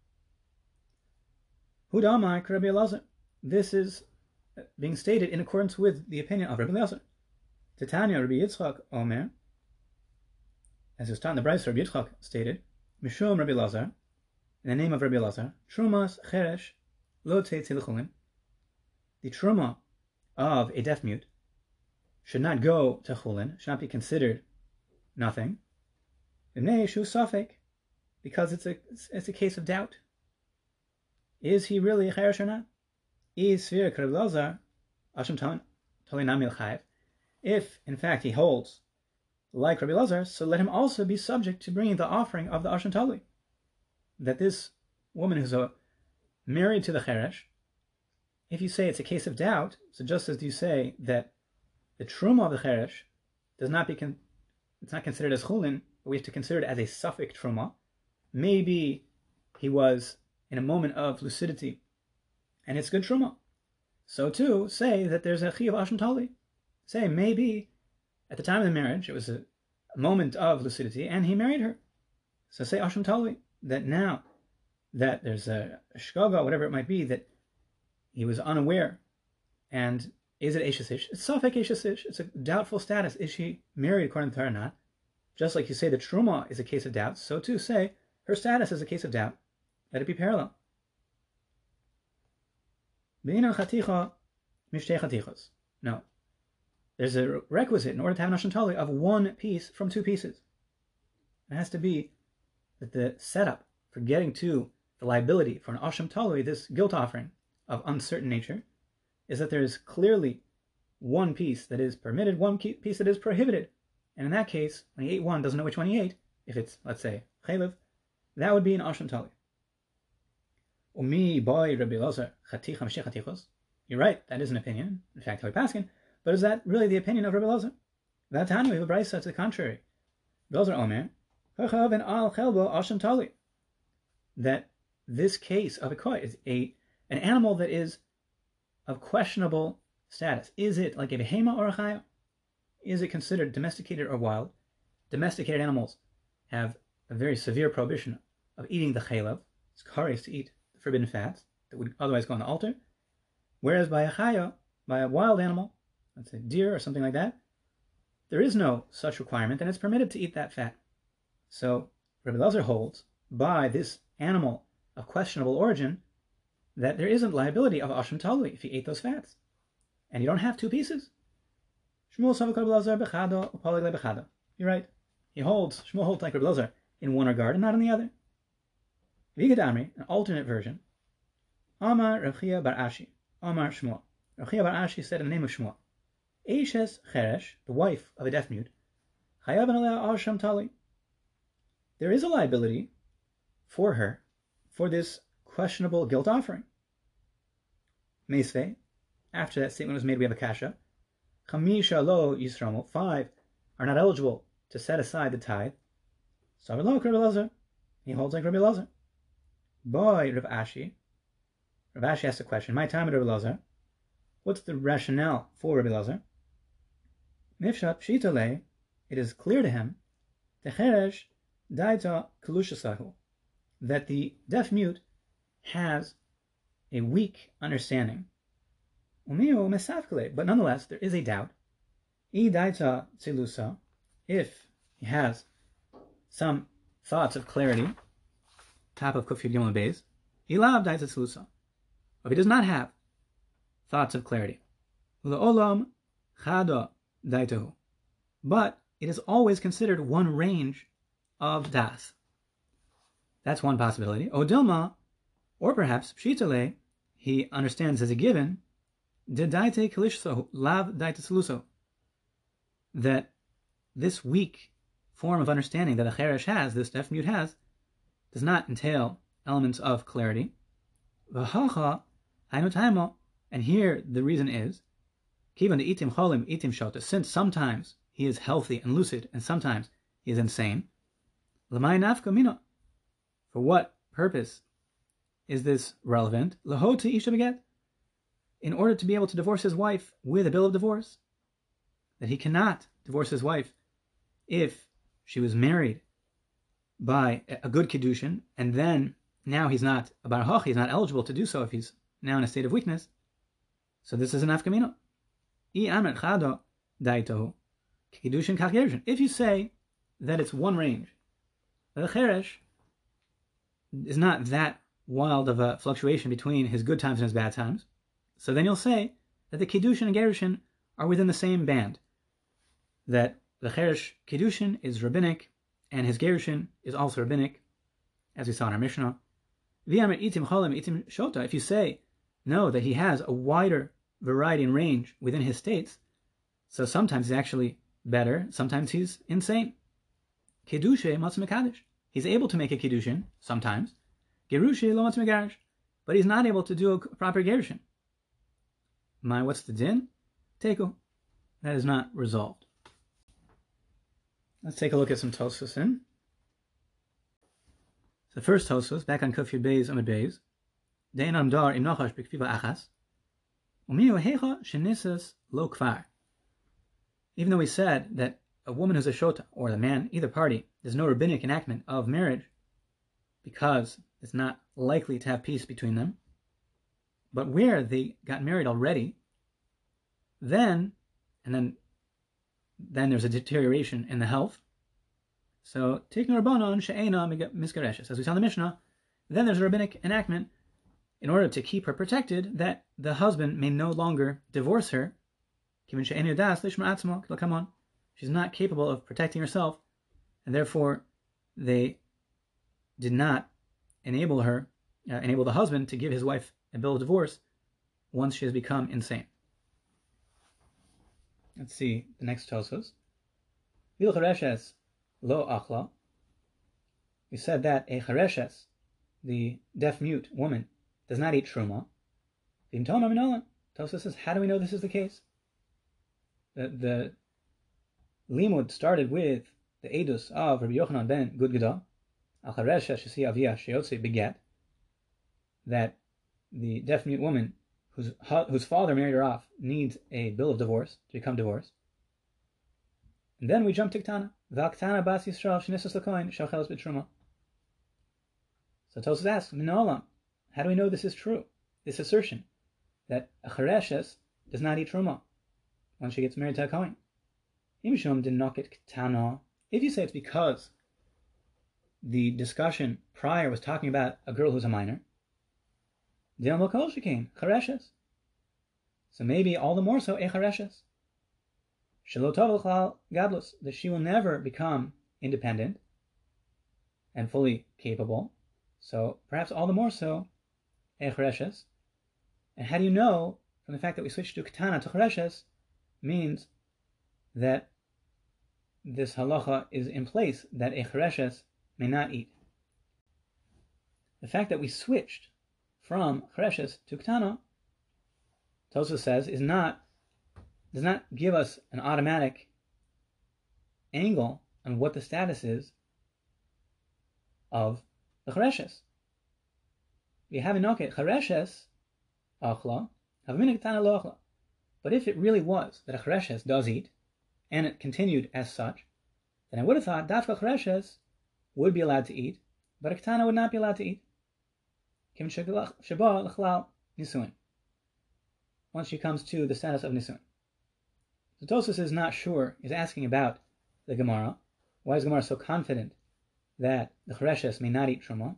Hudamai Rabbi Elazar. This is being stated in accordance with the opinion of Rabbi Elazar. Titania Rabbi Yitzchak Omer, as is taught in the Brayso, Rabbi Yitzchak stated, Mishum Rabbi Elazar, in the name of Rabbi Elazar, Trumas Cheresh Lo Teitzi L'Chulin, the truma of a deaf mute should not go to chulin, should not be considered nothing. Shu safek, because it's a it's a case of doubt. Is he really a cheresh or not? Is svir Rabbi Elazar asham tali namil chayiv? If in fact he holds like Rabbi Elazar, so let him also be subject to bringing the offering of the asham tali. That this woman who's a, married to the cheresh, if you say it's a case of doubt, so just as you say that the truma of the cheresh does not be con- it's not considered as chulin, but we have to consider it as a suffix truma. Maybe he was in a moment of lucidity, and it's good truma. So too, say that there's a chiyuv asham tali. Say maybe at the time of the marriage it was a, a moment of lucidity, and he married her. So say asham tali, that now that there's a, a shkaga, whatever it might be, that he was unaware, and is it Eishes Ish? It's Safek Eishes Ish. It's a doubtful status. Is she married according to her or not? Just like you say the Truma is a case of doubt, so too say her status is a case of doubt. Let it be parallel. No. There's a requisite in order to have an Asham Tali of one piece from two pieces. It has to be that the setup for getting to the liability for an Asham Tali, this guilt offering of uncertain nature, is that there is clearly one piece that is permitted, one piece that is prohibited. And in that case, when he ate one, doesn't know which one he ate, if it's, let's say, chaylev, that would be an asham tali. Umi boy Rabbi Elazar chaticha mshich chatichos. You're right, that is an opinion. In fact, how we paskin. But is that really the opinion of Rabbi Elazar? Vatanu, we have a brayso to the contrary. Rabbi Elazar omer, chachav and al chelbo asham tali. That this case of a koi is a an animal that is of questionable status. Is it like a behema or a chaya? Is it considered domesticated or wild? Domesticated animals have a very severe prohibition of eating the chaylev. It's kares to eat the forbidden fats that would otherwise go on the altar. Whereas by a chaya, by a wild animal, let's say deer or something like that, there is no such requirement, and it's permitted to eat that fat. So Rabbi Elazar holds by this animal of questionable origin, that there isn't liability of Asham Talui if he ate those fats. And you don't have two pieces. You're right. He holds, Shmuel holds like Rabbi Elazar in one regard and not in the other. Vigad Amri, an alternate version. Amar Rav Chia bar Ashi. Amar Shmuel. Rav Chia bar Ashi said in the name of Shmuel, Eishes Cheresh, the wife of a deaf mute, Chayav aleh Asham Tali. There is a liability for her for this questionable guilt offering. Meisvei, after that statement was made, we have a kasha. Chamisha lo yisramu, five are not eligible to set aside the tithe. Savar lo Rabbi Elazar, he holds like Rabbi Elazar. Boy, Rav Ashi, Rav Ashi asked a question. My time at Rabbi Elazar, what's the rationale for Rabbi Elazar? Mifshat pshita le, it is clear to him, techeresh daita kalushasahu, that the deaf mute has a weak understanding. But nonetheless, there is a doubt. If he has some thoughts of clarity, top of Kuf Yud Gimel Beis, if he does not have thoughts of clarity, but it is always considered one range of das. That's one possibility. Odilma, or perhaps Pshitale, he understands as a given, Dedaite Kalishso, Lav Daite Saluso, that this weak form of understanding that a Cheresh has, this deaf mute has, does not entail elements of clarity. V'hacha, Hainu Taimo, and here the reason is, Kivan de Itim Cholim, Itim Shota, since sometimes he is healthy and lucid, and sometimes he is insane. L'may nafka mina, for what purpose is this relevant? Lahoti isha beget, in order to be able to divorce his wife with a bill of divorce. That he cannot divorce his wife if she was married by a good kiddushin, and then now he's not a bar hoch, he's not eligible to do so if he's now in a state of weakness. So this is an afkamino. If you say that it's one range, that the cheresh is not that wild of a fluctuation between his good times and his bad times, so then you'll say that the kiddushin and gerushin are within the same band. That the cheresh kiddushin is rabbinic and his gerushin is also rabbinic, as we saw in our Mishnah. If you say no, that he has a wider variety and range within his states, so sometimes he's actually better, sometimes he's insane. Kiddushe matzah mekadesh. He's able to make a kiddushin sometimes. Gerushe lo matzah megarish, but he's not able to do a proper gerushin. My, what's the din? Teku. That is not resolved. Let's take a look at some Tosfos in. The first Tosfos, back on Kuf Yud Beis Amud Beis, Dein Amdar im Nachash b'kfiva achas, umiu hecha shenisas lo kfar. Even though we said that a woman who's a shota, or the man, either party, there's no rabbinic enactment of marriage, because it's not likely to have peace between them, but where they got married already, then, and then then there's a deterioration in the health. So, Tiknu Rabbanon she'ena miskareshes. As we saw in the Mishnah, then there's a rabbinic enactment in order to keep her protected that the husband may no longer divorce her. She's not capable of protecting herself, and therefore they did not enable her, uh, enable the husband to give his wife a bill of divorce once she has become insane. Let's see the next Tosfos. Lo achla. We said that a chareshes, the deaf mute woman, does not eat truma. Tosfos says, how do we know this is the case? The, the limud started with the edus of Rabbi Yochanan ben Gudgada, al chareshes shesi avia sheyotze beget, that the deaf mute woman whose whose father married her off needs a bill of divorce to become divorced. And then we jump to Ktana. V'aktana bas Yisrael shenisas l'kohen shacheles b'truma. So Tosfos asks, Minaolam, how do we know this is true? This assertion that a chareshes does not eat truma when she gets married to a kohen. Imshum did not get Ktana. If you say it's because the discussion prior was talking about a girl who's a minor, so maybe all the more so echareshes, that she will never become independent and fully capable. So perhaps all the more so echareshes. And how do you know from the fact that we switched to ketana to chereshes means that this halacha is in place that echareshes may not eat? The fact that we switched from chereshes to ketana, Tosfos says, is not does not give us an automatic angle on what the status is of the chereshes. We have in okay chereshes achla, have min ketana lo achla. But if it really was that a chereshes does eat, and it continued as such, then I would have thought dafka chereshes would be allowed to eat, but a ketana would not be allowed to eat. Once she comes to the status of nisuin. So Tosfos is not sure, is asking about the Gemara. Why is Gemara so confident that the chereshes may not eat truma?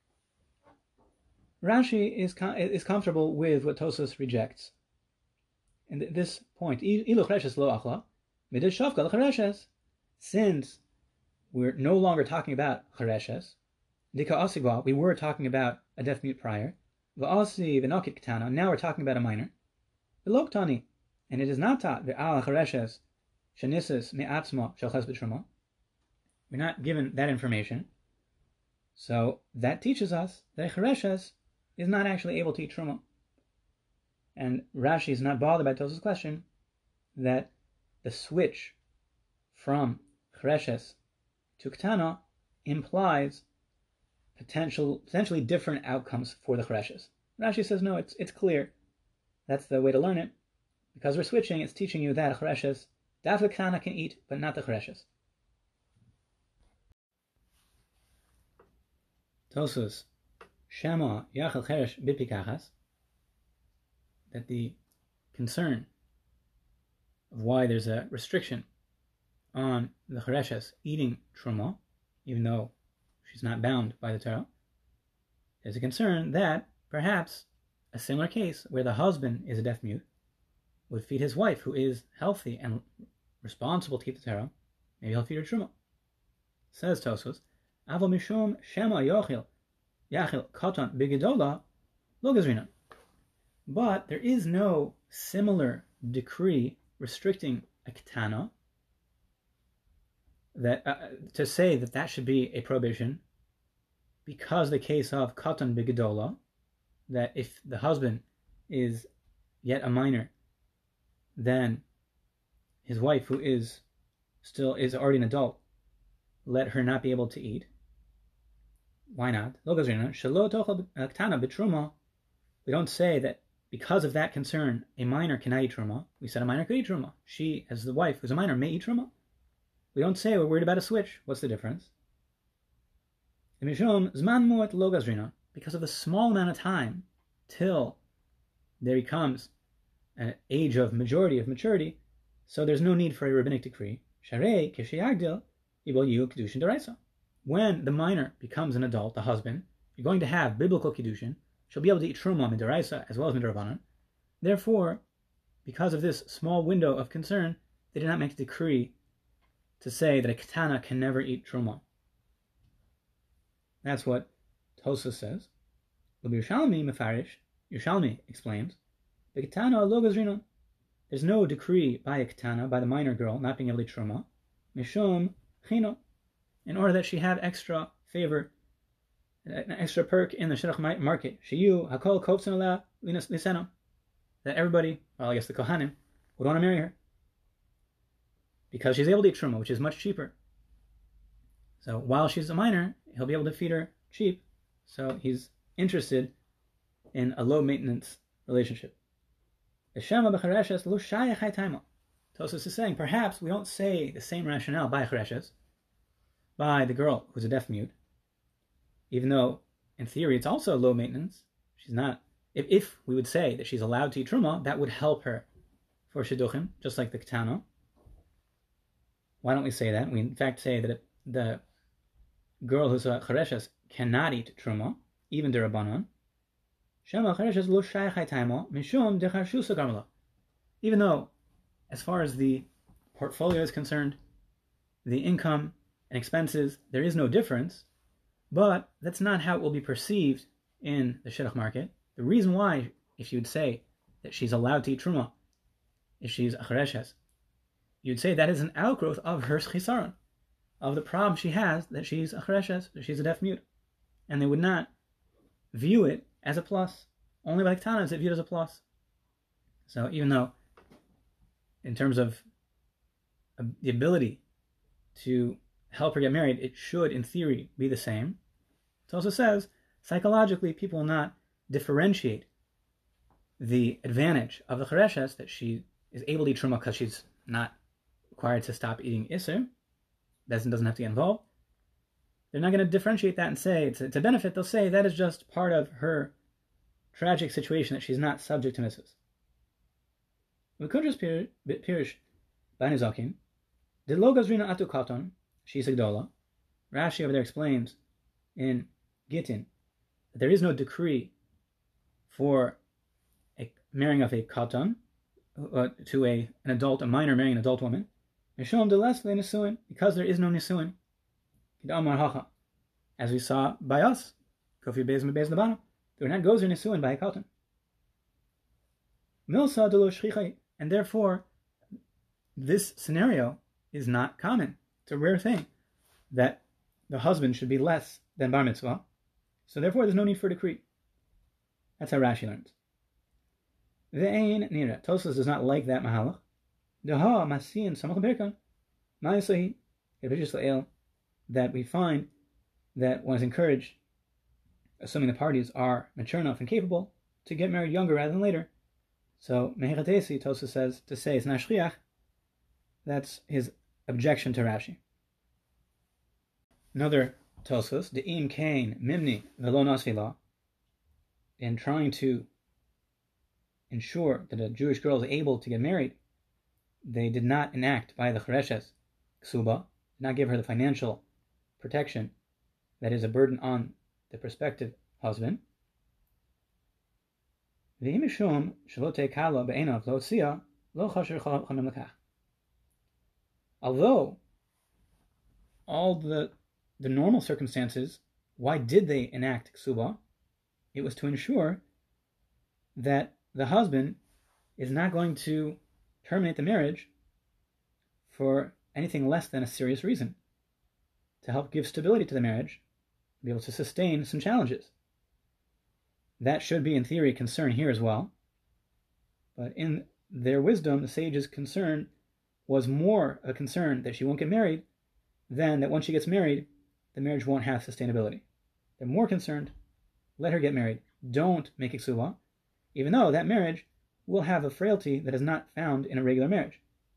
Rashi is com- is comfortable with what Tosfos rejects. And th- this point, ilu chereshes lo achla, midish shavka chereshes, since we're no longer talking about chereshes, dika asigwa, we were talking about a deaf mute prior, va'asi v'nokit ketana, now we're talking about a minor, v'loktani, and it is not taught ve'al chereshes shenisis me'atzma shel ches b'truma. We're not given that information, so that teaches us that a chereshes is not actually able to eat truma. And Rashi is not bothered by Tosfos' question that the switch from chereshes to ketana implies potential, potentially different outcomes for the chereshes. Rashi says no, it's it's clear. That's the way to learn it. Because we're switching, it's teaching you that a chereshes, dafka ketana can eat, but not the chereshes. Tosfos, Shema Yachal Cheresh Bipikachas, that the concern of why there's a restriction on the chereshes eating truma, even though she's not bound by the Torah, there's a concern that perhaps a similar case where the husband is a deaf mute would feed his wife, who is healthy and responsible to keep the Torah. Maybe he'll feed her truma. Says Tosfos, Avo mishum shema yochil yachil katan bigedola lo gazrinan. But there is no similar decree restricting a ketana that uh, to say that that should be a prohibition, because the case of katan bigedola, that if the husband is yet a minor, then his wife, who is still is already an adult, let her not be able to eat. Why not? We don't say that because of that concern a minor cannot eat truma. We said a minor could eat truma. She, as the wife who's a minor, may eat truma. We don't say we're worried about a switch. What's the difference? Because of the small amount of time till there becomes an age of majority, of maturity, so there's no need for a rabbinic decree. When the minor becomes an adult, the husband, you're going to have biblical kiddushin. She'll be able to eat truma midaraisa as well as midarabanan. Therefore, because of this small window of concern, they did not make a decree to say that a ketana can never eat truma. That's what Tosfos says. Yerushalmi mefarish, Yerushalmi explains, the ketana lo gazrinon. There's no decree by a ketana, by the minor girl, not being able to eat truma, mishum chino, in order that she have extra favor, an extra perk in the shidduch market. Shiyu hakol koftzin aleh lisena, that everybody, well, I guess the kohanim, would want to marry her because she's able to eat truma, which is much cheaper. So while she's a minor, he'll be able to feed her cheap. So he's interested in a low maintenance relationship. Tosfos is saying perhaps we don't say the same rationale by chereshes, by the girl who's a deaf mute, even though in theory it's also low maintenance. She's not. If, if we would say that she's allowed to eat truma, that would help her for shidduchim, just like the ketana. Why don't we say that? We in fact say that it, the girl who's a chereshes cannot eat truma, even derabanan. Shema chereshes lo shaychai taimo mishum decharshus gamla. Even though, as far as the portfolio is concerned, the income and expenses, there is no difference, but that's not how it will be perceived in the shidduch market. The reason why, if you'd say that she's allowed to eat truma, if she's a chereshes, you'd say that is an outgrowth of her chisaron, of the problem she has that she's a chereshes, that she's a deaf mute, and they would not view it as a plus. Only by Ketana is it viewed as a plus. So even though, in terms of the ability to help her get married, it should, in theory, be the same. It also says, psychologically, people will not differentiate the advantage of the chereshes, that she is able to eat truma because she's not required to stop eating iser. Bezin doesn't have to get involved. They're not going to differentiate that and say it's a, it's a benefit. They'll say that is just part of her tragic situation, that she's not subject to mitzvahs. We could just pirish Bani Zakin. Did lo gazrina atu katon, she's a gdola. Rashi over there explains in Gittin that there is no decree for a marrying of a katan uh, to a an adult, a minor marrying an adult woman. Mishom de les le nisuin, because there is no nisuin. As we saw by us, Kofi Beis Beis Labana, there were not gozer nisuin by a katan. Milsa de lo shchichai, and therefore this scenario is not common. It's a rare thing that the husband should be less than bar mitzvah. So therefore there's no need for a decree. That's how Rashi learns. Ve'ein nira. Tosfos does not like that mahalach. Deha masin samach berkan. Ma'asahi. That we find that one is encouraged, assuming the parties are mature enough and capable, to get married younger rather than later. So Mehechatesi, Tosfos says, to say it's not shchiach, that's his objection to Rashi. Another Tosfos, De'im Kain Mimni Velo Nasvila, in trying to ensure that a Jewish girl is able to get married, they did not enact by the Chereshes Ksuba, did not give her the financial protection that is a burden on the prospective husband. V'imishum shalote kala be'enav lo tzia lo chasher chamim lekach. Although all the the normal circumstances, why did they enact ksuba? It was to ensure that the husband is not going to terminate the marriage for anything less than a serious reason, to help give stability to the marriage, be able to sustain some challenges. That should be, in theory, a concern here as well. But in their wisdom, the sage's concern was more a concern that she won't get married than that once she gets married, the marriage won't have sustainability. They're more concerned, let her get married. Don't make ksuba, even though that marriage will have a frailty that is not found in a regular marriage.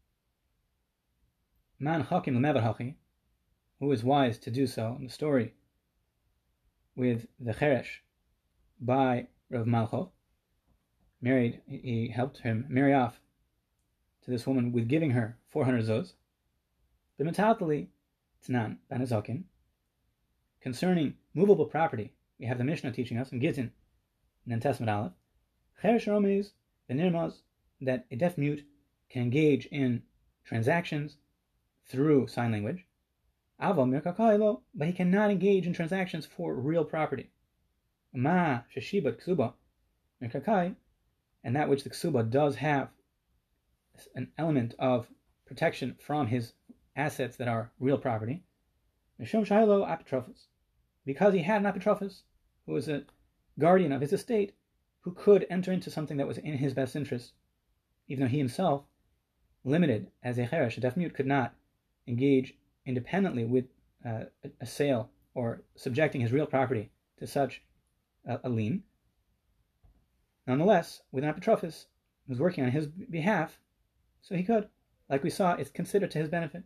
Man hakim lemevar hachi, who is wise to do so, in the story with the Cheresh by Rav Malchov, married, he helped him marry off to this woman with giving her four hundred zos. B'metatali tnan banazokin. Concerning movable property, we have the Mishnah teaching us in Gittin, and Tesmet Aleph, Cheresh Romes, the Nirmaz, that a deaf mute can engage in transactions through sign language. Aval mirkakailo, but he cannot engage in transactions for real property. Ma sheshibat ksuba mirkakai, and that which the ksuba does have an element of protection from his assets that are real property. Mishum shailo apitrophus, because he had an apitrophus who was a guardian of his estate, who could enter into something that was in his best interest, even though he himself, limited as a cheresh, a deaf mute, could not engage independently with uh, a sale or subjecting his real property to such a, a lien. Nonetheless, with an apitrophus who was working on his behalf, so he could, like we saw, it's considered to his benefit.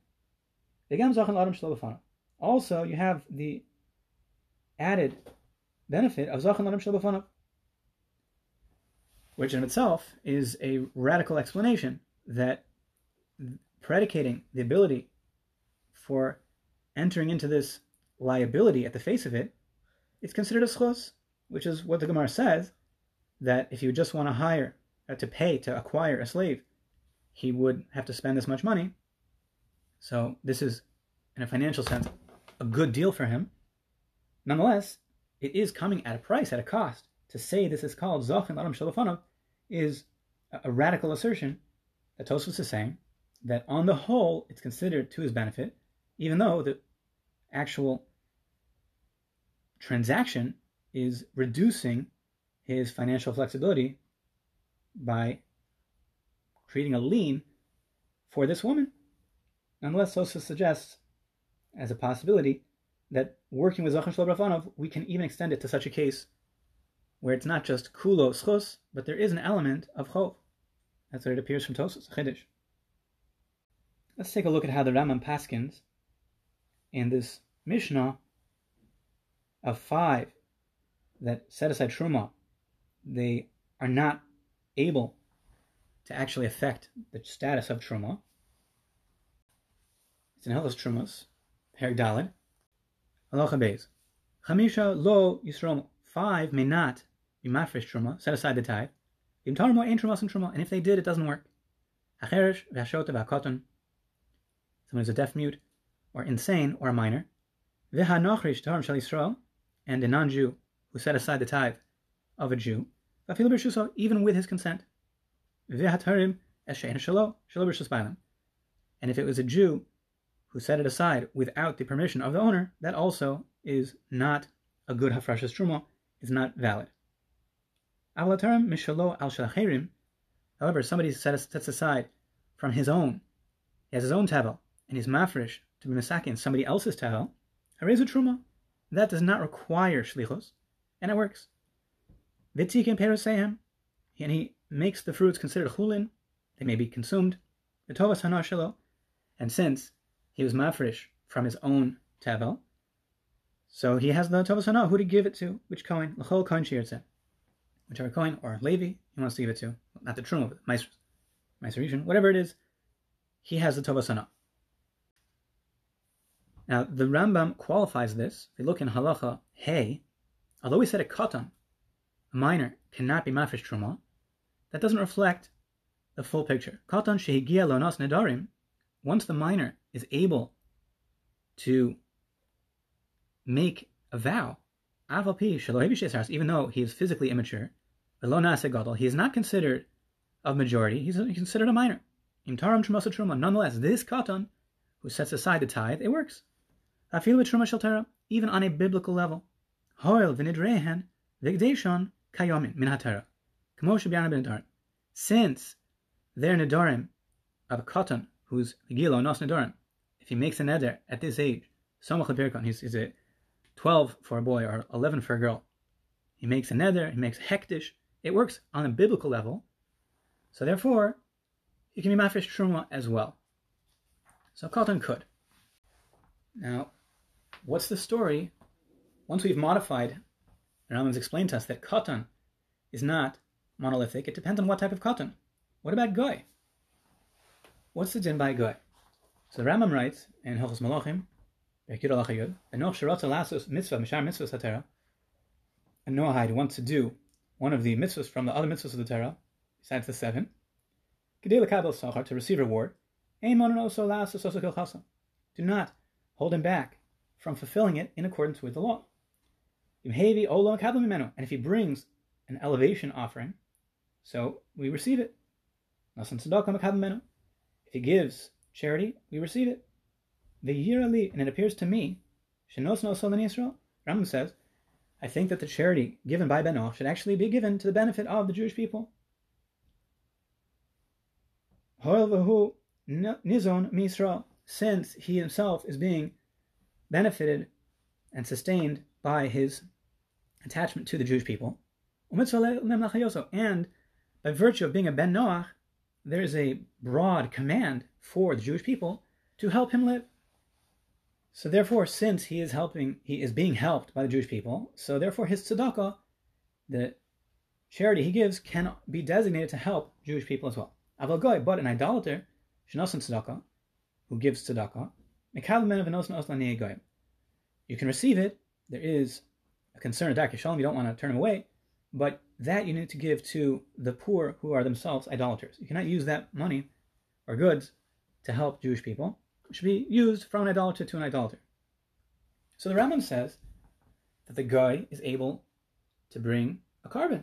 Also, you have the added benefit of Zachan Adam Shalbafanav, which in itself is a radical explanation that predicating the ability for entering into this liability at the face of it, it's considered a schos, which is what the Gemara says, that if you just want to hire, uh, to pay to acquire a slave, he would have to spend this much money. So this is, in a financial sense, a good deal for him. Nonetheless, it is coming at a price, at a cost. To say this is called Zachin L'Adam Shelafanov is a radical assertion that Tosfos is saying that on the whole, it's considered to his benefit, even though the actual transaction is reducing his financial flexibility by creating a lien for this woman. Nonetheless, Tosfos suggests as a possibility that working with Zachin Shel Rafanov, we can even extend it to such a case where it's not just kulo schos, but there is an element of chov. That's what it appears from Tosfos Chiddush. Let's take a look at how the Rambam paskins in this Mishnah of five that set aside Truma. They are not able to actually affect the status of Truma. It's in Hilchos Trumas, Perek Daled, Halacha Beis. Chamisha lo yisromu. Five may not be mafresh Truma, set aside the tithe. Im tarmo ein Trumas and Truma, and if they did, it doesn't work. Acherish v'hashota v'hakoton. Someone who's a deaf mute, or insane, or a minor. V'hanochrish tarim shel Yisrael, and a non-Jew who set aside the tithe of a Jew. V'afilu b'rshuso, even with his consent. V'hatarim eshein shelo shelo b'rshus bailam. And if it was a Jew who set it aside without the permission of the owner, that also is not a good hafrashas truma, is not valid. Avlatarim mishalo al shalachirim. However, somebody sets aside from his own, he has his own tavel, and he's mafresh to be misakin somebody else's tavel. Harezu truma, that does not require shlichos, and it works. Vitzikin perosehem, and he makes the fruits considered chulin, they may be consumed. V'tovas hana shelo, and since he was mafresh from his own tavel, so he has the tovas hana, who to give it to, which coin, l'chol coin sheirtzeh, whichever coin or Levi he wants to give it to, not the truma, but Meiser, Meiser whatever it is, he has the tovas hana. Now the Rambam qualifies this. If you look in halacha hey, although he said a katan, a minor, cannot be mafresh truma, that doesn't reflect the full picture. Katan shehigia lonas nedarim, once the minor is able to make a vow, even though he is physically immature, he is not considered of majority, he's considered a minor. Nonetheless, this katan, who sets aside the tithe, it works. Even on a biblical level. Since their nedarim of a katan, who's gilo nos nedarim, if he makes a neder at this age, he's, he's a twelve for a boy or eleven for a girl, he makes a neder, he makes a hektish, it works on a biblical level, so therefore he can be mafresh truma as well. So katan could. Now, what's the story? Once we've modified, the Rambam's explained to us that katan is not monolithic. It depends on what type of katan. What about goy? What's the din by goy? So the Rambam writes in Hilchos Malachim, a Noahide wants to do one of the mitzvahs from the other mitzvahs of the Torah, besides the seven, to receive reward. Do not hold him back from fulfilling it in accordance with the law. And if he brings an elevation offering, so we receive it. If he gives charity, we receive it. And it appears to me, Rambam says, I think that the charity given by Benoch should actually be given to the benefit of the Jewish people. Since he himself is being benefited and sustained by his attachment to the Jewish people, and by virtue of being a Ben Noach, there is a broad command for the Jewish people to help him live. So therefore, since he is helping, he is being helped by the Jewish people, so therefore his tzedakah, the charity he gives, can be designated to help Jewish people as well. Aval goy, but an idolater, shenosan tzedakah, who gives tzedakah, You can receive it. There is a concern of Darkei Shalom. You don't want to turn them away. But that you need to give to the poor who are themselves idolaters. You cannot use that money or goods to help Jewish people. It should be used from an idolater to an idolater. So the Rambam says that the guy is able to bring a carbon.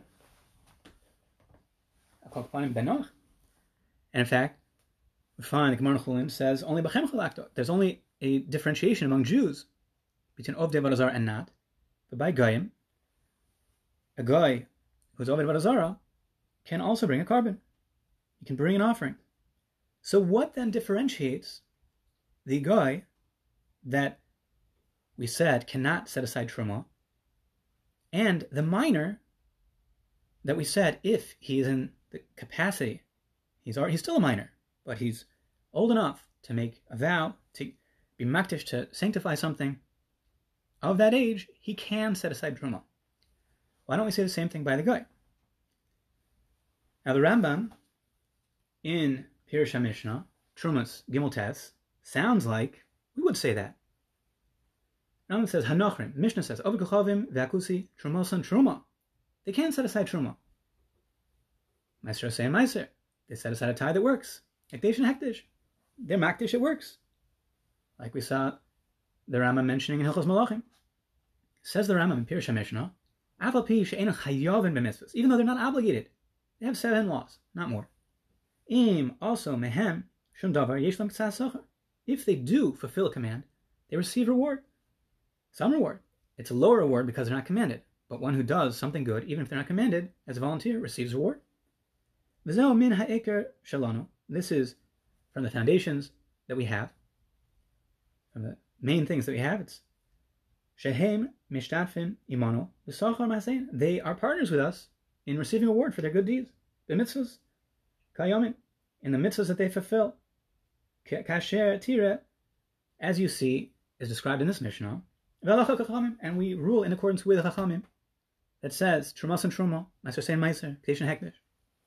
And in fact, we find the Gemara Chulin says only b'chem chalakto. There's only a differentiation among Jews between Ovdei Avodah Zarah and not. But by Goyim, a guy who's Ovdei Avodah Zarah can also bring a carbon. He can bring an offering. So what then differentiates the guy that we said cannot set aside Truma and the minor that we said if he is in the capacity, he's already, he's still a minor, but he's old enough to make a vow, to be makdish, to sanctify something of that age, he can set aside Truma. Why don't we say the same thing by the guy? Now the Rambam in Pirush HaMishnah, Trumas Gimel Tes, sounds like we would say that. Rambam says, Hanochrim, Mishnah says, Ovid Kochavim Ve'akusi Trumosan Truma. They can set aside Truma. Meiser say Meiser. They set aside a tie that works. Hekdesh and Hekdesh. They're Makdish, it works. Like we saw the Rambam mentioning in Hilchos Malachim. Says the Rambam in Pirush HaMishnah, Aval Pi She'ein Chayavin B'mitzvahs. Even though they're not obligated, they have seven laws, not more. Im also mehem shum davar yesh lam k'tzas socher. If they do fulfill a command, they receive reward. Some reward. It's a lower reward because they're not commanded. But one who does something good, even if they're not commanded, as a volunteer, receives reward. V'zeo min ha'eker shalanu. This is from the foundations that we have, from the main things that we have. It's shehem mishtatfin imano v'sochar masein. They are partners with us in receiving reward for their good deeds. The mitzvahs, kayomin, in the mitzvahs that they fulfill. Kasher tira, as you see, is described in this Mishnah. And we rule in accordance with Chachamim that says Trumas and Truma, Meiser Sein Meiser, Hekdesh and Hekdesh.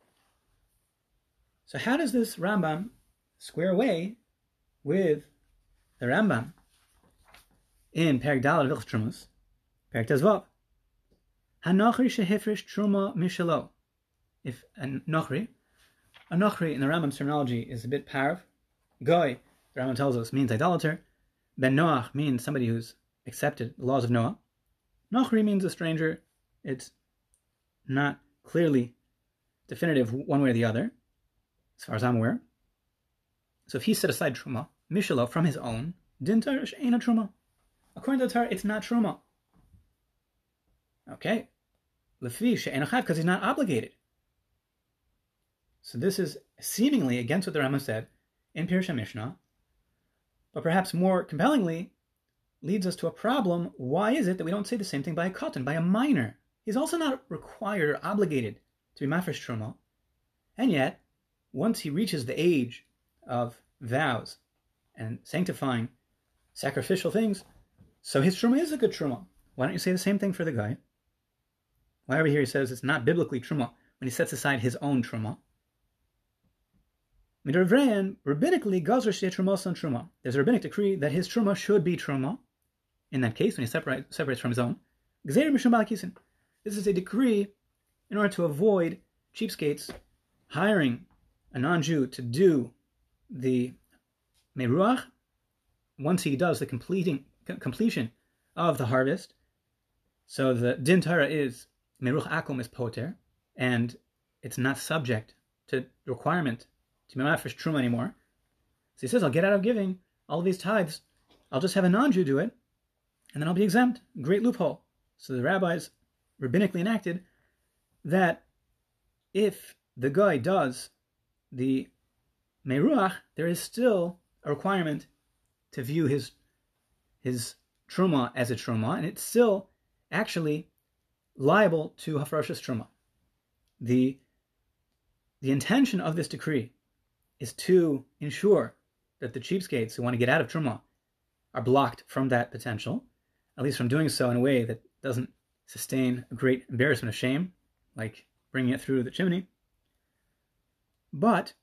So how does this Rambam square away with the Rambam in Perek Daled of Hilchos Trumas, Perek Tezvav? Hanochri shehifrish Truma mishalo. If a Nochri, a Nochri in the Rambam's terminology is a bit parav. Goy, the Rambam tells us, means idolater. Ben Noach means somebody who's accepted the laws of Noah. Nochri means a stranger. It's not clearly definitive one way or the other, as far as I'm aware. So if he set aside Truma, Mishalo, from his own, Din Torah she'eina Truma. According to the Torah, it's not Truma. Okay. Lefi she'eina Chayav, because he's not obligated. So this is seemingly against what the Rambam said in Pirush HaMishnah, but perhaps more compellingly leads us to a problem. Why is it that we don't say the same thing by a katan, by a minor? He's also not required or obligated to be mafresh truma, and yet, once he reaches the age of vows and sanctifying sacrificial things, so his truma is a good truma. Why don't you say the same thing for the guy? Why over here he says it's not biblically truma when he sets aside his own truma? Midravreyan, rabbinically, gazer shei trumos on truma. There's a rabbinic decree that his truma should be truma. In that case, when he separate, separates from his own, gzeir mishum balakisin. This is a decree in order to avoid cheapskates hiring a non-Jew to do the meruach once he does the completing completion of the harvest. So the din Torah is meruch akum is poter, and it's not subject to the requirement to be mafresh truma anymore. So he says, I'll get out of giving all of these tithes. I'll just have a non-Jew do it, and then I'll be exempt. Great loophole. So the rabbis rabbinically enacted that if the guy does the meruach, there is still a requirement to view his his truma as a truma, and it's still actually liable to hafrashas truma. The the intention of this decree is to ensure that the cheapskates who want to get out of truma are blocked from that potential, at least from doing so in a way that doesn't sustain a great embarrassment of shame, like bringing it through the chimney. But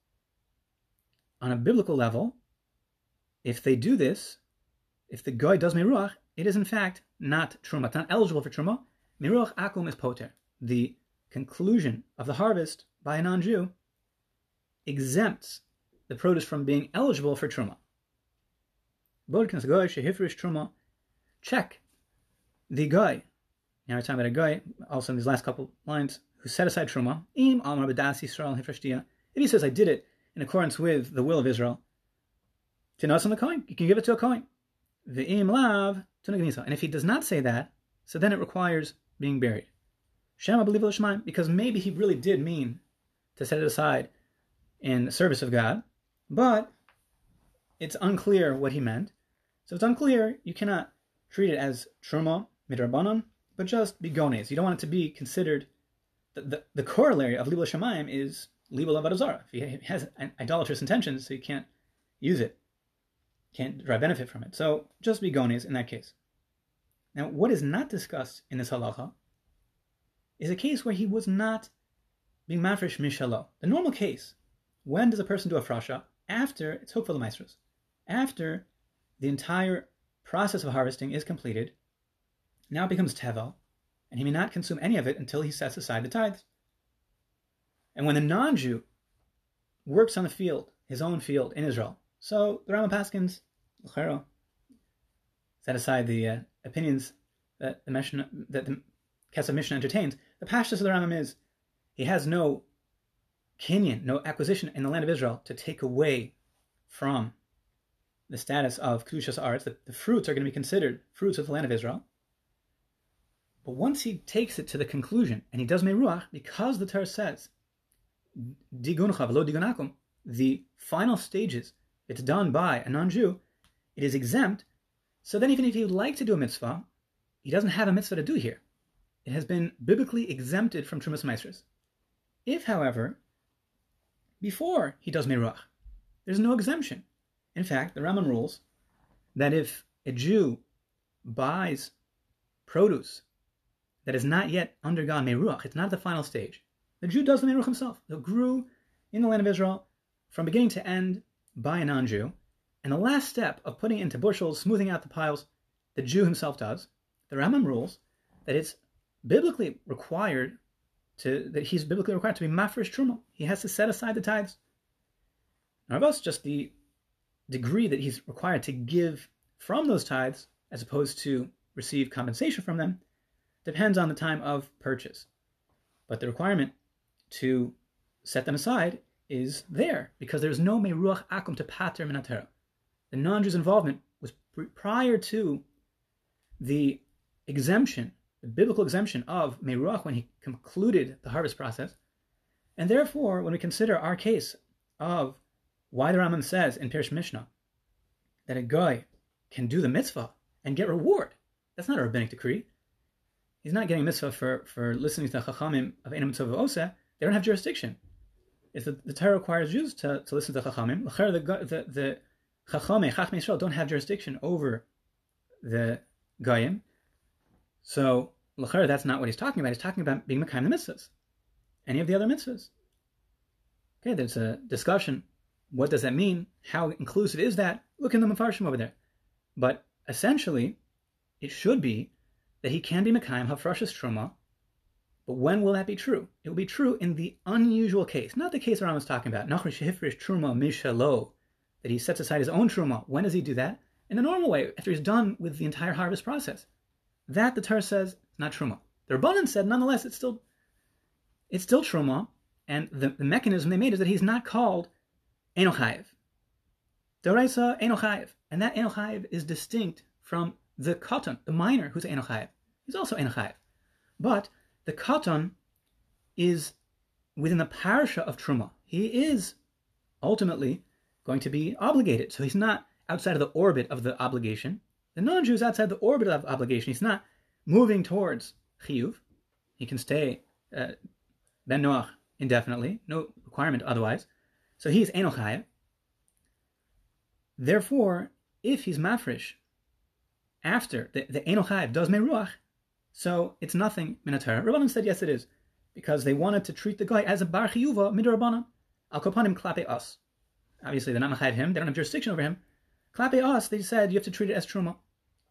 on a biblical level, if they do this, if the guy does meruach, it is in fact not truma. It's not eligible for truma. Miruach akum is poter. The conclusion of the harvest by a non-Jew exempts the produce from being eligible for truma. Check the guy. Now we're talking about a guy, also in these last couple lines, who set aside truma. If he says, I did it in accordance with the will of Israel, tinas on the coin, you can give it to a coin. V'im lav tunagnisa. And if he does not say that, so then it requires being buried. Shema believe l'shemaim, because maybe he really did mean to set it aside in the service of God, but it's unclear what he meant. So if it's unclear, you cannot treat it as truma midrabanan, but just bigones. You don't want it to be considered. The, the, the corollary of libel l'shemaim is libel avodah zarah. If he has idolatrous intentions, so you can't use it, can't derive benefit from it. So just bigones in that case. Now, what is not discussed in this halacha is a case where he was not being mafresh mishalo. The normal case, when does a person do a frasha? After it's hook for the maestros. After the entire process of harvesting is completed, now it becomes tevel, and he may not consume any of it until he sets aside the tithes. And when the non-Jew works on the field, his own field in Israel, so the Rambam Paskins, l'chero, set aside the uh, opinions that the Mishnah, that the Kesef Mishnah entertains. The pashtus of the Rambam is he has no kinyan, no acquisition in the land of Israel to take away from the status of kedushas haaretz. The, the fruits are going to be considered fruits of the land of Israel. But once he takes it to the conclusion, and he does meruach, because the Torah says diguncha v'lo digunakum, the final stages, it's done by a non-Jew, it is exempt. So then even if he would like to do a mitzvah, he doesn't have a mitzvah to do here. It has been biblically exempted from Trumas Maestros. If, however, before he does meruach, there's no exemption. In fact, the Rambam rules that if a Jew buys produce that has not yet undergone meruach, it's not at the final stage, the Jew does the meruach himself. It grew in the land of Israel from beginning to end by a non-Jew, and the last step of putting it into bushels, smoothing out the piles, the Jew himself does. The Rambam rules that it's biblically required to that he's biblically required to be mafresh truma. He has to set aside the tithes. Now, about just the degree that he's required to give from those tithes, as opposed to receive compensation from them, depends on the time of purchase. But the requirement to set them aside is there, because there's no meruach akum to pater min hatera. The non-Jew's involvement was prior to the exemption, the biblical exemption of meruach when he concluded the harvest process. And therefore, when we consider our case of why the Rambam says in Pirush Mishnah that a guy can do the mitzvah and get reward, that's not a rabbinic decree. He's not getting mitzvah for, for listening to the Chachamim of Einam Mitzvah Oseh. They don't have jurisdiction. If the, the Torah requires Jews to, to listen to the Chachamim, the, the, the Chachamim, Chachmei Yisrael, don't have jurisdiction over the Goyim. So, l'chera, that's not what he's talking about. He's talking about being Mekayim the mitzvahs. Any of the other mitzvahs. Okay, there's a discussion. What does that mean? How inclusive is that? Look in the Mefarshim over there. But essentially, it should be that he can be Mekayim Hafrashas Truma. But when will that be true? It will be true in the unusual case, not the case Rambam was talking about. Nachri shehifresh Truma mishalo, that he sets aside his own Truma. When does he do that? In the normal way, after he's done with the entire harvest process. That, the Torah says, is not Truma. The Rabbanan said, nonetheless, it's still it's still Truma, and the, the mechanism they made is that he's not called Eino Chayev. Doraisa Eino Chayev. And that Eino Chayev is distinct from the Katan, the minor, who's Eino Chayev. He's also Eino Chayev. But the Katan is within the parasha of Truma. He is ultimately going to be obligated. So he's not outside of the orbit of the obligation. The non-Jew is outside the orbit of obligation. He's not moving towards Chiyuv. He can stay uh, Ben Noach indefinitely, no requirement otherwise. So he's Eino Chayev. Therefore, if he's mafresh after the, the Eino Chayev does meruach, so it's nothing min hatera. Rabbanan said yes, it is, because they wanted to treat the guy as a bar chiyuva midrabanan. Al kopanim klape us. Obviously, they're not mechayev him. They don't have jurisdiction over him. Klape us, they said you have to treat it as truma.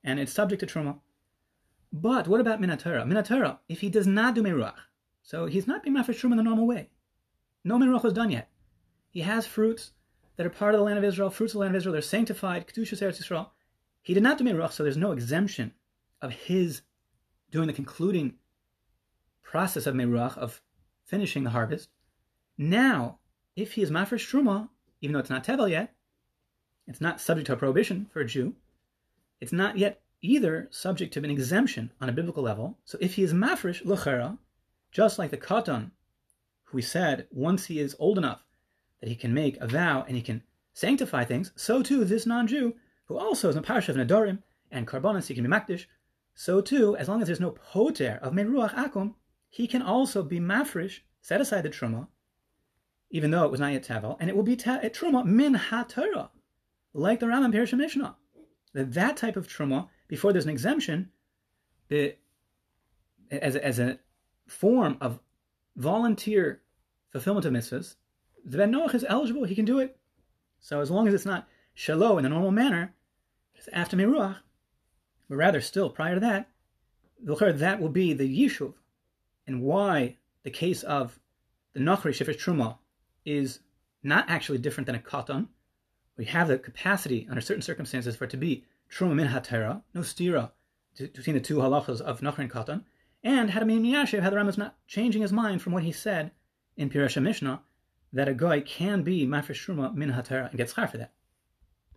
and it's subject to truma. But what about minatora? Minatora, if he does not do meruach, so he's not being mafresh truma in the normal way. No meruach was done yet. He has fruits that are part of the land of Israel, fruits of the land of Israel, they're sanctified, kedushas Eretz Yisrael. He did not do meruach, so there's no exemption of his doing the concluding process of meruach, of finishing the harvest. Now, if he is mafresh truma, even though it's not tevel yet, it's not subject to a prohibition for a Jew, it's not yet either subject to an exemption on a biblical level. So if he is mafresh l'chera, just like the katan, who we said once he is old enough that he can make a vow and he can sanctify things, so too this non-Jew, who also is a parsha of Nedarim and Karbonos, he can be makdish, so too, as long as there's no poter of meruach akum, he can also be mafresh, set aside the truma, even though it was not yet tavel, and it will be ta- truma min ha-Torah, like the Rambam Pirush Mishnah. That that type of truma, before there's an exemption, the, as, a, as a form of volunteer fulfillment of mitzvahs, the Ben Noach is eligible, he can do it. So as long as it's not shalo in the normal manner, it's after meruach, but rather still prior to that, that will be the yishuv, and why the case of the Nachri Shefesh Truma is not actually different than a katan. We have the capacity under certain circumstances for it to be Truma min ha-Torah, no stira between the two halachas of Nachri and katan, and had a miyashiv, had the Rambam not changing his mind from what he said in Pirush Mishnah, that a guy can be mafresh truma min ha-Torah and get schar for that.